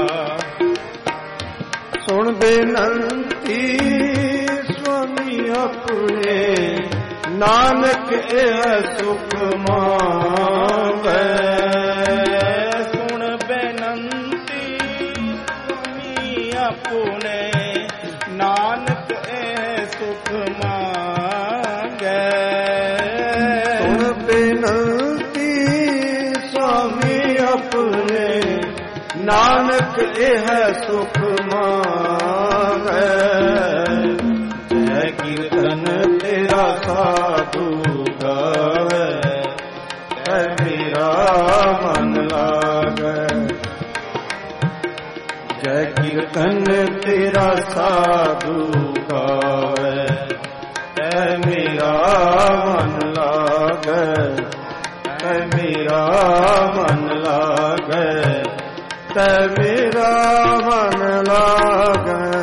ਸੁਣ ਬੇਨੰਤੀ ਸੁਆਮੀ ਆਪਣੇ, ਨਾਨਕ ਇਹ ਸੁਖ ਮੰਗੈ। ਸੁਣ ਬੇਨੰਤੀ ਸੁਆਮੀ ਆਪਣੇ, ਨਾਨਕ ਇਹ ਸੁਖ ਮੰਗੈ। ਸੁਣ ਬੇਨੰਤੀ ਸੁਆਮੀ ਆਪਣੇ, ਨਾਨਕ ਇਹ ਸੁਖ ਮੰਗੈ। ਜੈ ਕੀਰਤਨ ਤੇਰਾ ਸਾਧੂ ਗਾਵੇ, ਤੈ ਮੇਰਾ ਮਨ ਲਾਗੈ। ਜੈ ਕੀਰਤਨ ਤੇਰਾ ਸਾਧੂ ਗਾਵੇ, ਤੈ ਮੇਰਾ ਮਨ ਲਾਗੈ। ਤੈ ਮੇਰਾ ਮਨ ਲਾਗੈ, ਤੈ ਮੇਰਾ ਮਨ ਲਾਗੈ।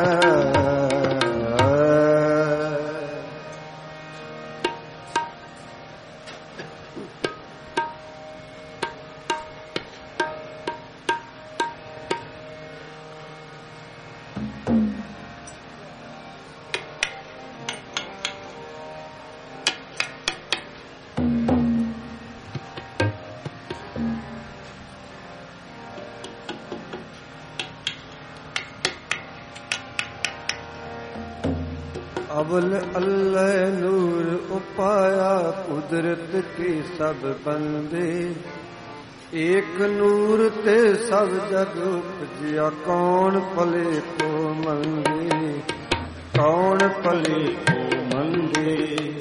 अबुल अल्लाह नूर उपाया कुदरत के सब बंदे, ਏਕ ਨੂਰ ਤੇ ਸਭ ਜਗ ਉਪਜਿਆ, ਕੌਣ ਭਲੇ ਕੋ ਮੰਦੇ, ਕੌਣ ਭਲੇ ਕੋ ਮੰਦੇ।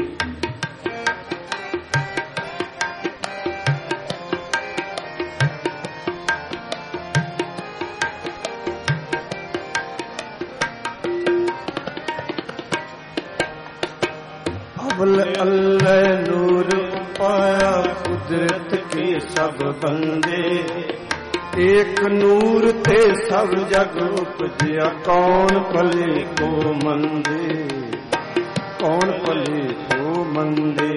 ਅਵਲ ਅੱਲ੍ਹੇ ਨੂਰ ਪਾਇਆ, ਕੁਦਰਤ ਕੇ ਸਭ ਬੰਦੇ। ਏਕ ਨੂਰ ਤੇ ਸਭ ਜਗ ਉਪਜਿਆ, ਕੌਣ ਭਲੇ ਕੋ ਮੰਦੇ, ਕੌਣ ਭਲੇ ਕੋ ਮੰਦੇ।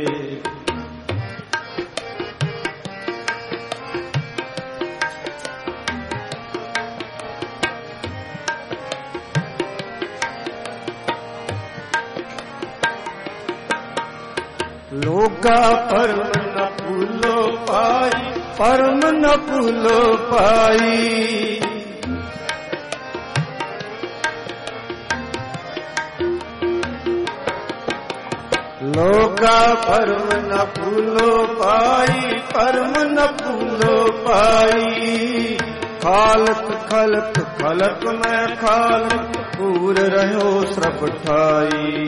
ਲੋਗਾ ਪਰਮ ਨ ਭੂਲੋ ਪਾਈ, ਪਰਮ ਨ ਭੂਲੋ ਪਾਈ। ਲੋਗਾ ਪਰਮ ਨ ਭੂਲੋ ਪਾਈ, ਪਰਮ ਨ ਭੂਲੋ ਪਾਈ। ਖਾਲਕ ਖਲਕ ਖਲਕ ਮੈਂ ਖਾਲਕ, ਪੂਰ ਰਹਿਓ ਸਰਬ ਠਾਈ।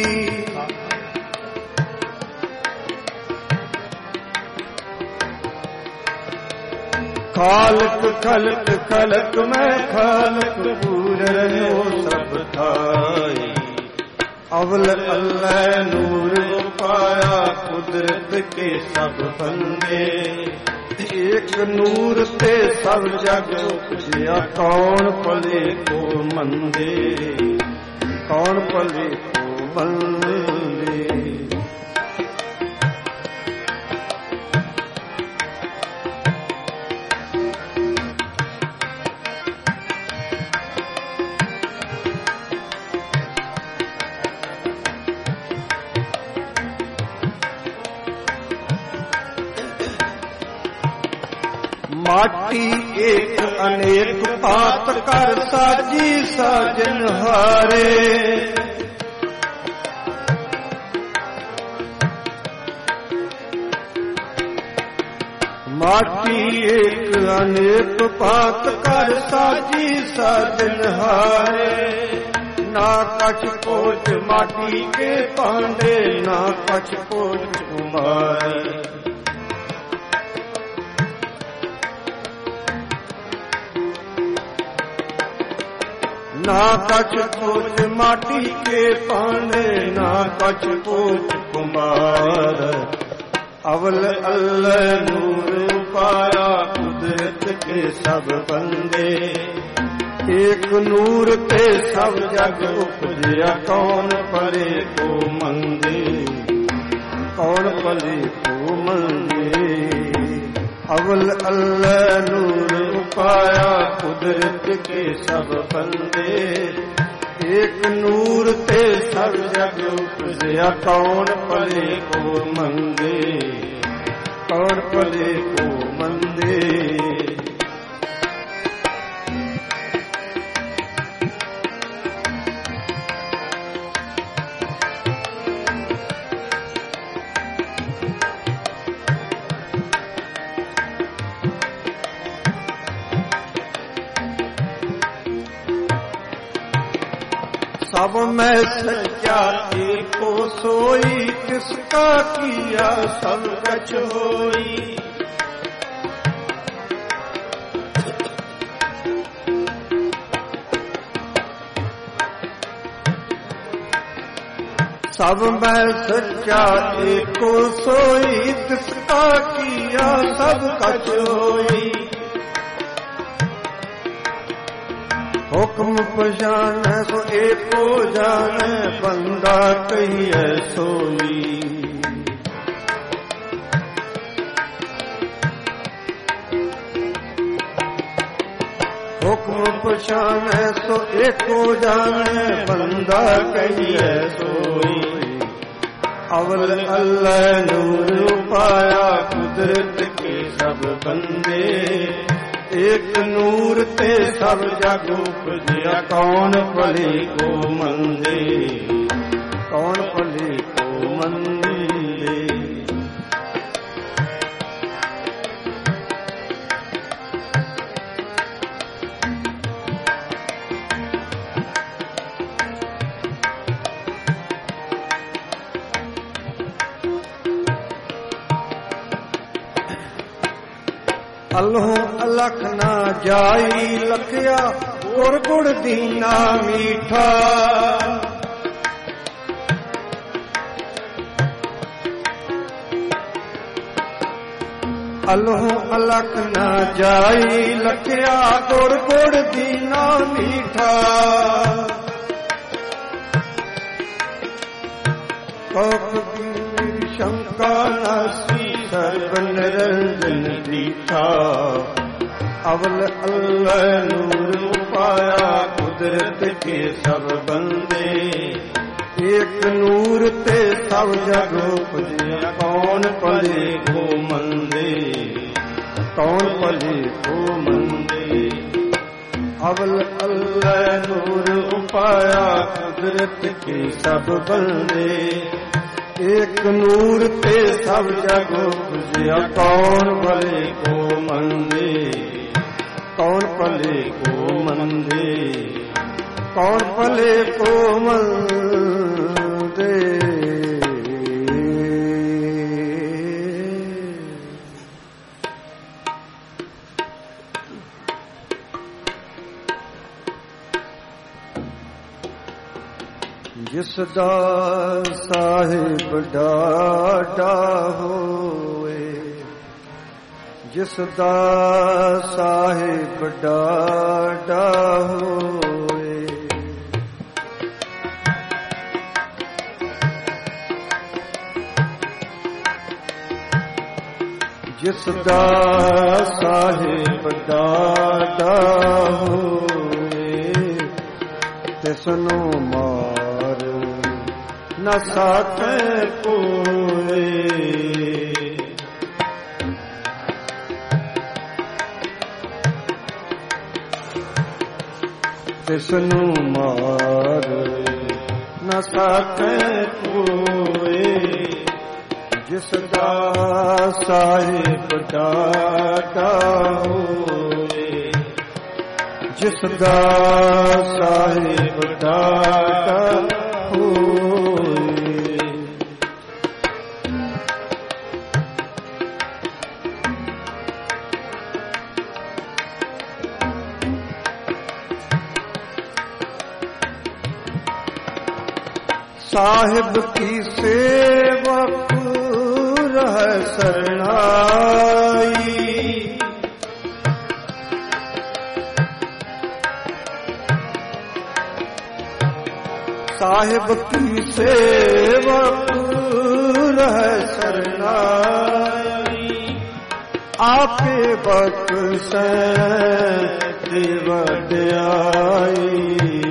ਖਾਲਕ ਖਲਕ ਖਲਕ ਮੈਂ ਖਾਲਕ, ਪੂਰ ਰਹਿਓ ਸਭ ਠਾਈ। ਅਵਲ ਅੱਲ੍ਹੇ ਨੂਰ ਪਾਇਆ, ਕੁਦਰਤ ਕੇ ਸਭ ਬੰਦੇ। ਏਕ ਨੂਰ ਤੇ ਸਭ ਜਗ ਉਪਜਿਆ, ਕੌਣ ਭਲੇ ਕੋ ਮੰਦੇ, ਕੌਣ ਭਲੇ ਕੋ ਮੰਦੇ। ਮਾਟੀ ਏਕ ਅਨੇਕ ਭਾਂਤ ਕਰ ਸਾਜੀ ਸਾਜਨ ਹਾਰੇ। ਮਾਟੀ ਏਕ ਅਨੇਕ ਭਾਂਤ ਕਰ ਸਾਜੀ ਸਾਜਨ ਹਾਰੇ। ਨਾ ਕਛ ਕੋਚ ਮਾਟੀ ਕੇ ਭਾਂਡੇ, ਨਾ ਕਛ ਕੋਚ ਕੁਮਾਰ। ना कछ कोच माटी के पाने, ना कछ कोच कुमार। अवल अल्लाह नूर पाया, कुदरत के सब बंदे। एक नूर ते सब जग उपजया, कौन भले को मंदे, कौन भले को मंदे। अवल अल्लाह नूर पाया, कुदरत के सब बंदे। एक नूर ते सब जग उपजया, कौन भले को मंदे, कौन भले को मंदे। सब मैं सच्चा एको सोई, किसका किया सब कछ होई। सब मैं सच्चा एको सोई, किसका किया सब कछ होई। हुक्म पछाने सो एको जाने, बंदा कहिए सोई। हुक्म पछाने सो एको जाने, बंदा कहिए सोई। अवल अल्लाह नूर पाया, कुदरत के सब बंदे। एक नूर ते सब जग उपजया, कौन भले को मंदे, कौन भले को मंदे। ਅਲਹੋਂ ਅਲਖ ਨਾ ਜਾਈ ਲਖਿਆ ਗੁਰ ਗੁੜ ਦੀਨਾ ਮੀਠਾ। ਅਲਹੋਂ ਅਲਖ ਨਾ ਜਾਈ ਲਖਿਆ ਗੁੜ ਗੁੜ ਦੀਨਾ ਮੀਠਾ। ਕਬੀਰ ਸ਼ੰਕਾ ਨਾਸੀ ਸਰਬ ਨਿਰੰਜਨ ਦੀਠਾ। ਅਵਲ ਅੱਲ੍ਹਾ ਨੂਰ ਉਪਾਇਆ ਕੁਦਰਤ ਕੇ ਸਭ ਬੰਦੇ। ਏਕ ਨੂਰ ਤੇ ਸਭ ਜਗ ਉਪਜਿਆ ਕੌਣ ਭਲੇ ਕੋ ਮੰਦੇ। ਕੌਣ ਭਲੇ ਕੋ ਮੰਦੇ। ਅਵਲ ਅੱਲ੍ਹਾ ਨੂਰ ਉਪਾਇਆ ਕੁਦਰਤ ਕੇ ਸਭ ਬੰਦੇ। ਏਕ ਨੂਰ ਤੇ ਸਭ ਜਗ ਉਪਜਿਆ ਕੌਣ ਭਲੇ ਕੋ ਮੰਦੇ। ਕੌਣ ਭਲੇ ਕੋ ਮੰਦੇ। ਕੌਣ ਭਲੇ ਕੋ ਮੰਦੇ। ਜਿਸ ਦਾ ਸਾਹਿਬ ਡਾਢਾ ਹੋਏ। ਜਿਸ ਦਾ ਸਾਹਿਬ ਡਾਢਾ ਹੋਏ। ਜਿਸ ਦਾ ਸਾਹਿਬ ਡਾਢਾ ਹੋਏ। ਤਿਸਨੂੰ ਮਾਰ ਨਾ ਸਾਥੈ ਕੋਇ। ਤਿਸਨੂੰ ਮਾਰ ਨਾ ਸਾਥੈ ਕੋਇ। ਜਿਸ ਦਾ ਸਾਹਿਬ ਡਾਢਾ ਹੋਏ। ਜਿਸ ਦਾ ਸਾਹਿਬ ਡਾਢਾ ਹੋਏ। ਸਾਹਿਬ ਕੀ ਸੇਵਕ ਰਹਿ ਸਰਣਾਈ। ਸਾਹਿਬ ਕੀ ਸੇਵਕ ਰਹਿ ਸਰਣਾਈ। ਆਪੇ ਬਖਸ਼ੈ ਤੇ ਵਡਿਆਈ।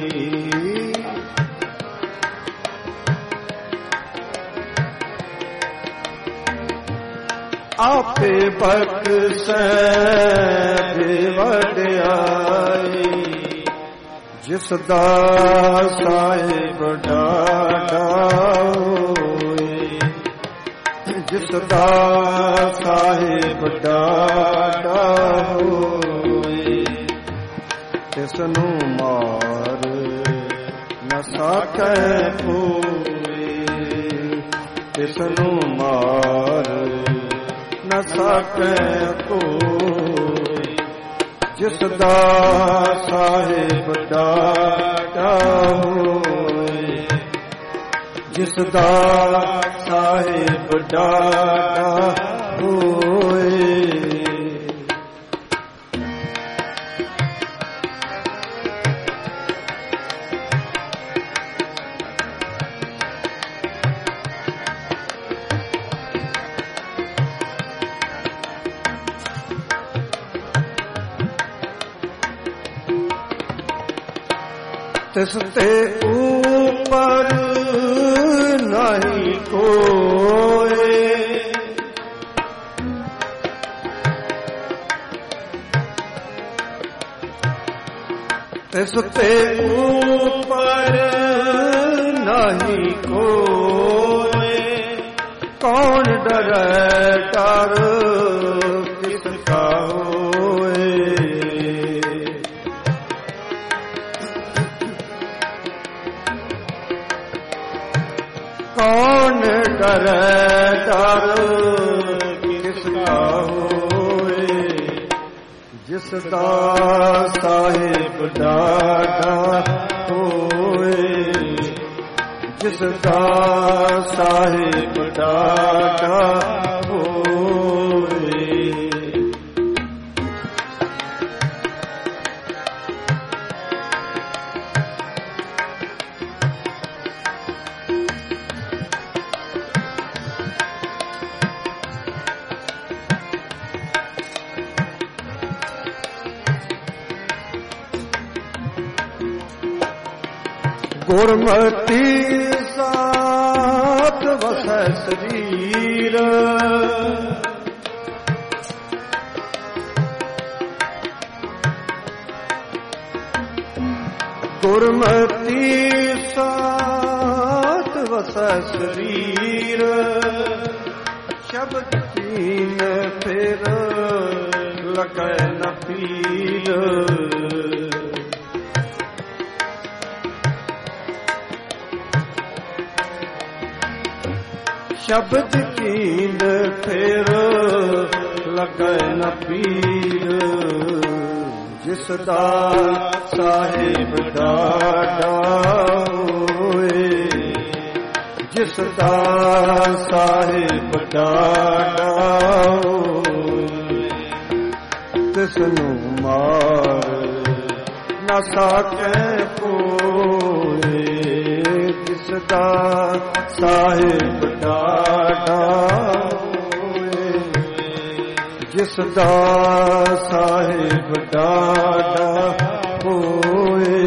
ਆਪੇ ਬਖਸ਼ੈ ਤੇ ਵਡਿਆਈ। ਜਿਸ ਦਾ ਸਾਹਿਬ ਡਾਢਾ ਹੋਏ। ਜਿਸ ਦਾ ਸਾਹਿਬ ਡਾਢਾ ਹੋਏ। ਤਿਸਨੂੰ ਮਾਰ ਨਾ ਸਾਥੈ ਕੋਇ। ਤਿਸਨੂੰ ਮਾਰ ਨਾ ਸਾਥੈ ਕੋਇ। ਜਿਸ ਦਾ ਸਾਹਿਬ ਡਾਢਾ ਹੋਏ। ਜਿਸ ਦਾ ਸਾਹਿਬ ਡਾਢਾ ਹੋਏ। ਤਿਸ ਤੇ ਊਪਰ ਨਹੀਂ ਕੋਇ। ਤਿਸ ਤੇ ਊਪਰ ਨਹੀਂ ਕੋਇ। ਕੌਣ ਡਰੈ ਡਰ ਕਿਸ ਕਾ ਹੋਏ। ਕੌਣ ਡਰੈ ਡਰ ਕਿਸ ਕਾ ਹੋਏ। ਜਿਸ ਦਾ ਸਾਹਿਬ ਡਾਢਾ ਹੋਏ, ਜਿਸ ਦਾ ਸਾਹਿਬ ਡਾਢਾ ਹੋਏ। ਗੁਰਮਤਿ ਸਾਥ ਵਸੈ ਸਰੀਰ, ਗੁਰਮਤਿ ਸਾਥ ਵਸੈ ਸਰੀਰ, ਸ਼ਬਦ ਕੀਨ ਫਿਰ ਲਗੈ ਨ ਪੀਰ। ਸ਼ਬਦ ਕੀਨ ਫਿਰ ਲਗੈ ਨ ਪੀਰ, ਜਿਸ ਦਾ ਸਾਹਿਬ ਡਾਢਾ ਹੋਏ, ਜਿਸ ਦਾ ਸਾਹਿਬ ਡਾਢਾ ਹੋਏ। ਤਿਸ ਨੂੰ ਮਾਰ ਨਾ ਸਾਕੈ ਕੋਇ, ਜਿਸ ਦਾ ਸਾਹਿਬ ਡਾਢਾ ਹੋਏ, ਜਿਸ ਦਾ ਸਾਹਿਬ ਡਾਢਾ ਹੋਏ।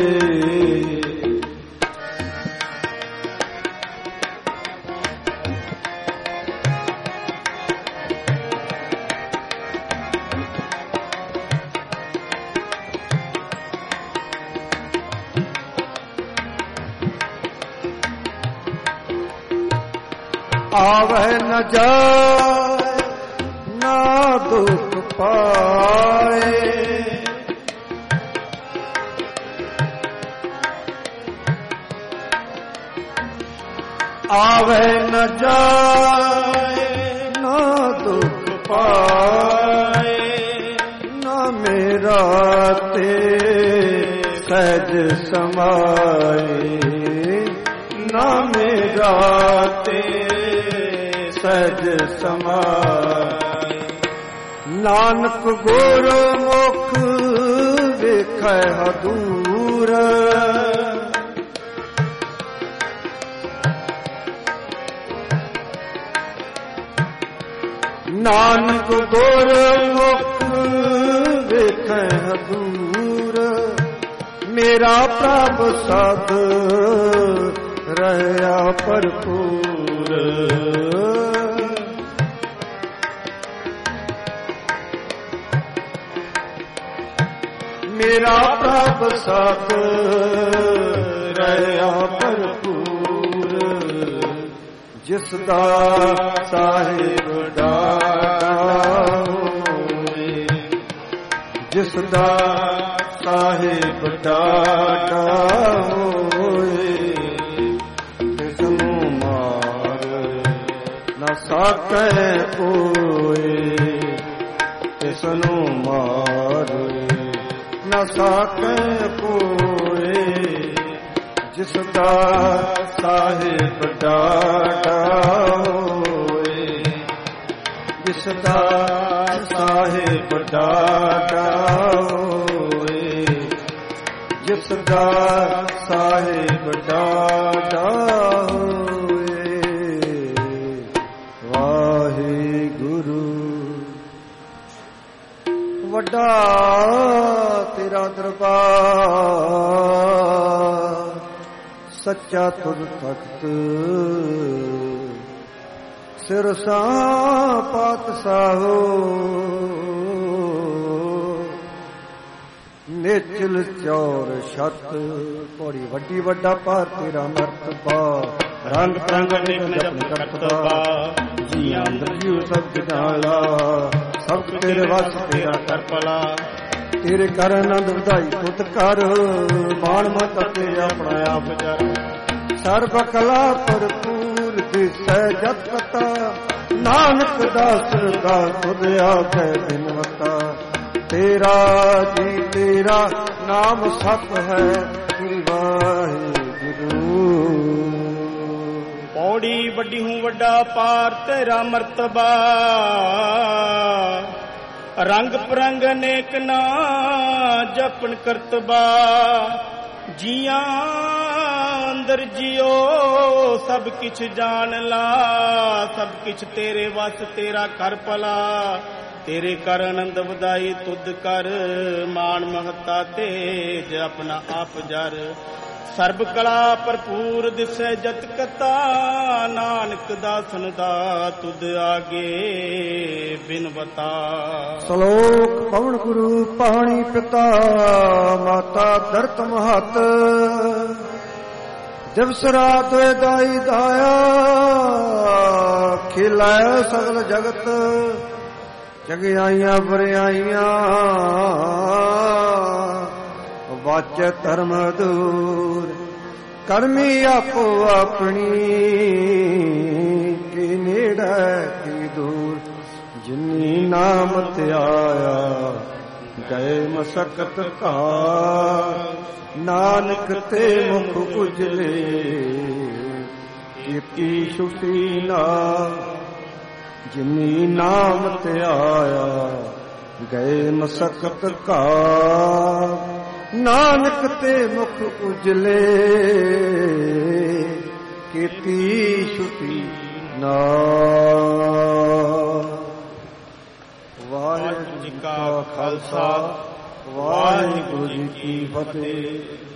ਆਵੈ ਨ ਜਾਇ ਨਾ ਦੁਖ ਪਾਏ, ਆਵੈ ਨ ਜਾਇ ਨਾ ਦੁਖ ਪਾਏ, ਨਾ ਮੇਰਾ ਤੇ ਸਹਿਜ ਸਮਾਏ, ਨਾ ਮੇਰਾ ਤੇ ਸਹਿਜ ਸਮਾਏ। ਨਾਨਕ ਗੁਰਮੁਖ ਵੇਖੈ ਹਦੂਰ, ਨਾਨਕ ਗੁਰਮੁਖ ਵੇਖੈ ਹਦੂਰ। ਮੇਰਾ ਪ੍ਰਭ ਸਦ ਰਹਿਆ ਭਰਪੂਰ, ਮੇਰਾ ਪ੍ਰਭ ਸਦ ਰਹਿਆ ਭਰਪੂਰ। ਜਿਸ ਦਾ ਸਾਹਿਬ ਡਾਢਾ ਹੋਏ, ਜਿਸ ਦਾ ਸਾਹਿਬ ਡਾਢਾ ਹੋਏ, ਤਿਸ ਨੂੰ ਮਾਰ ਨਾ ਸਾਕੈ ਕੋਇ, ਤਿਸ ਨੂੰ ਮਾਰ ਨਾ ਸਾਕੈ ਕੋਇ। ਜਿਸ ਦਾ ਸਾਹਿਬ ਡਾਢਾ ਹੋਏ, ਜਿਸ ਦਾ ਸਾਹਿਬ ਡਾਢਾ ਹੋਏ, ਜਿਸ ਦਾ ਸਾਹਿਬ ਡਾਢਾ ਹੋਏ। ਵਾਹਿਗੁਰੂ ਵੱਡਾ ਤੇਰਾ ਦਰਬਾਰ, ਸੱਚਾ ਤੁਧ ਤਖਤ, ਸਿਰਸਾਂ ਪਾਤਸ਼ਾਹੋ। ਨੇਚਲ ਚੌਰ ਛੱਤ ਪੌੜੀ ਵੱਡੀ ਵੱਡਾ ਭਾਰ ਤੇਰਾ ਮਰਤਬਾ, ਰੰਗ ਰੰਗ ਨਿਕਲ ਜਪਨ ਕਰਤਬਾ। ਜੀਆਂ ਅੰਦਰ ਜੀਉ ਸਭ ਨਾਲਾ, ਸਭ ਤੇਰੇ ਵਸ ਤੇਰਾ ਕਰ ਭਲਾ। ਤੇਰੇ ਕਰ ਆਨੰਦ ਵਧਾਈ ਪੁੱਤ ਕਰ, ਬਾਣ ਮਤ ਤੇ ਆਪਣਾ ਆਪ ਜਰ। ਸਰਬ ਕਲਾ ਭਰਪੂਰ ਦਿਸੈ ਜਤ ਕਤਾ, ਨਾਨਕ ਦਾਸ ਦਾ ਤੁਧ ਆਖੈ ਬਿਨਵਤਾ। ਤੇਰਾ ਜੀ ਤੇਰਾ ਨਾਮ ਸਤ ਹੈ ਵਾਹਿਗੁਰੂ। ਪੌੜੀ ਵੱਡੀ ਹੂੰ ਵੱਡਾ ਪਾਰ ਤੇਰਾ ਮਰਤਬਾ, ਰੰਗ ਪਰੰਗ ਅਨੇਕ ਨਾ ਜਪਨ ਕਰਤਬਾ। ਜੀਆਂ ਅੰਦਰ ਜਿਉ ਸਭ ਕਿਛ ਜਾਣ ਲਾ, ਸਭ ਕਿਛ ਤੇਰੇ ਵਸ ਤੇਰਾ ਕਰ ਭਲਾ। ਤੇਰੇ ਕਰ ਆਨੰਦ ਵਧਾਈ ਤੁਧ ਕਰ, ਮਾਨ ਮਹਤਾ ਤੇਜ ਆਪਣਾ ਆਪ ਜਰ। ਸਰਬ ਕਲਾ ਭਰਪੂਰ ਦਿਸੈ ਜਤ ਕਤਾ, ਨਾਨਕ ਦਾਸਨ ਦਾ ਤੁਧ ਆਗੇ ਬਿਨਵਤਾ। ਸ਼ਲੋਕ ਪਵਨ ਗੁਰੂ ਪਾਣੀ ਪਿਤਾ, ਮਾਤਾ ਧਰਤ ਮਹਤ। ਦਿਵਸ ਰਾਤ ਦਾਈ ਦਾਇਆ, ਖਿਲਾਇ ਸਗਲ ਜਗਤ। ਚੰਗਿਆਈਆਂ ਬੁਰਿਆਈਆਂ, ਵਾਚੈ ਧਰਮ ਦੂਰ। ਕਰਮੀ ਆਪੋ ਆਪਣੀ, ਕੀ ਨੇੜੇ ਕੀ ਦੂਰ। ਜਿਨੀ ਨਾਮ ਧਿਆਇਆ, ਗਏ ਮਸਕਤ ਘਾਰ। ਨਾਨਕ ਤੇ ਮੁਖ ਉਜਲੇ, ਕੀਤੀ ਛੁਟੀ ਨਾ। ਜਿਨੀ ਨਾਮ ਧਿਆਇਆ, ਗਏ ਮਸਕਤ ਘਾਰ। ਨਾਨਕ ਤੇ ਮੁਖ ਉਜਲੇ, ਕੀਤੀ ਛੁਟੀ ਨਾ। ਵਾਹਿਗੁਰੂ ਜੀ ਕਾ ਖਾਲਸਾ, ਵਾਹਿਗੁਰੂ ਜੀ ਕੀ ਫਤਿਹ।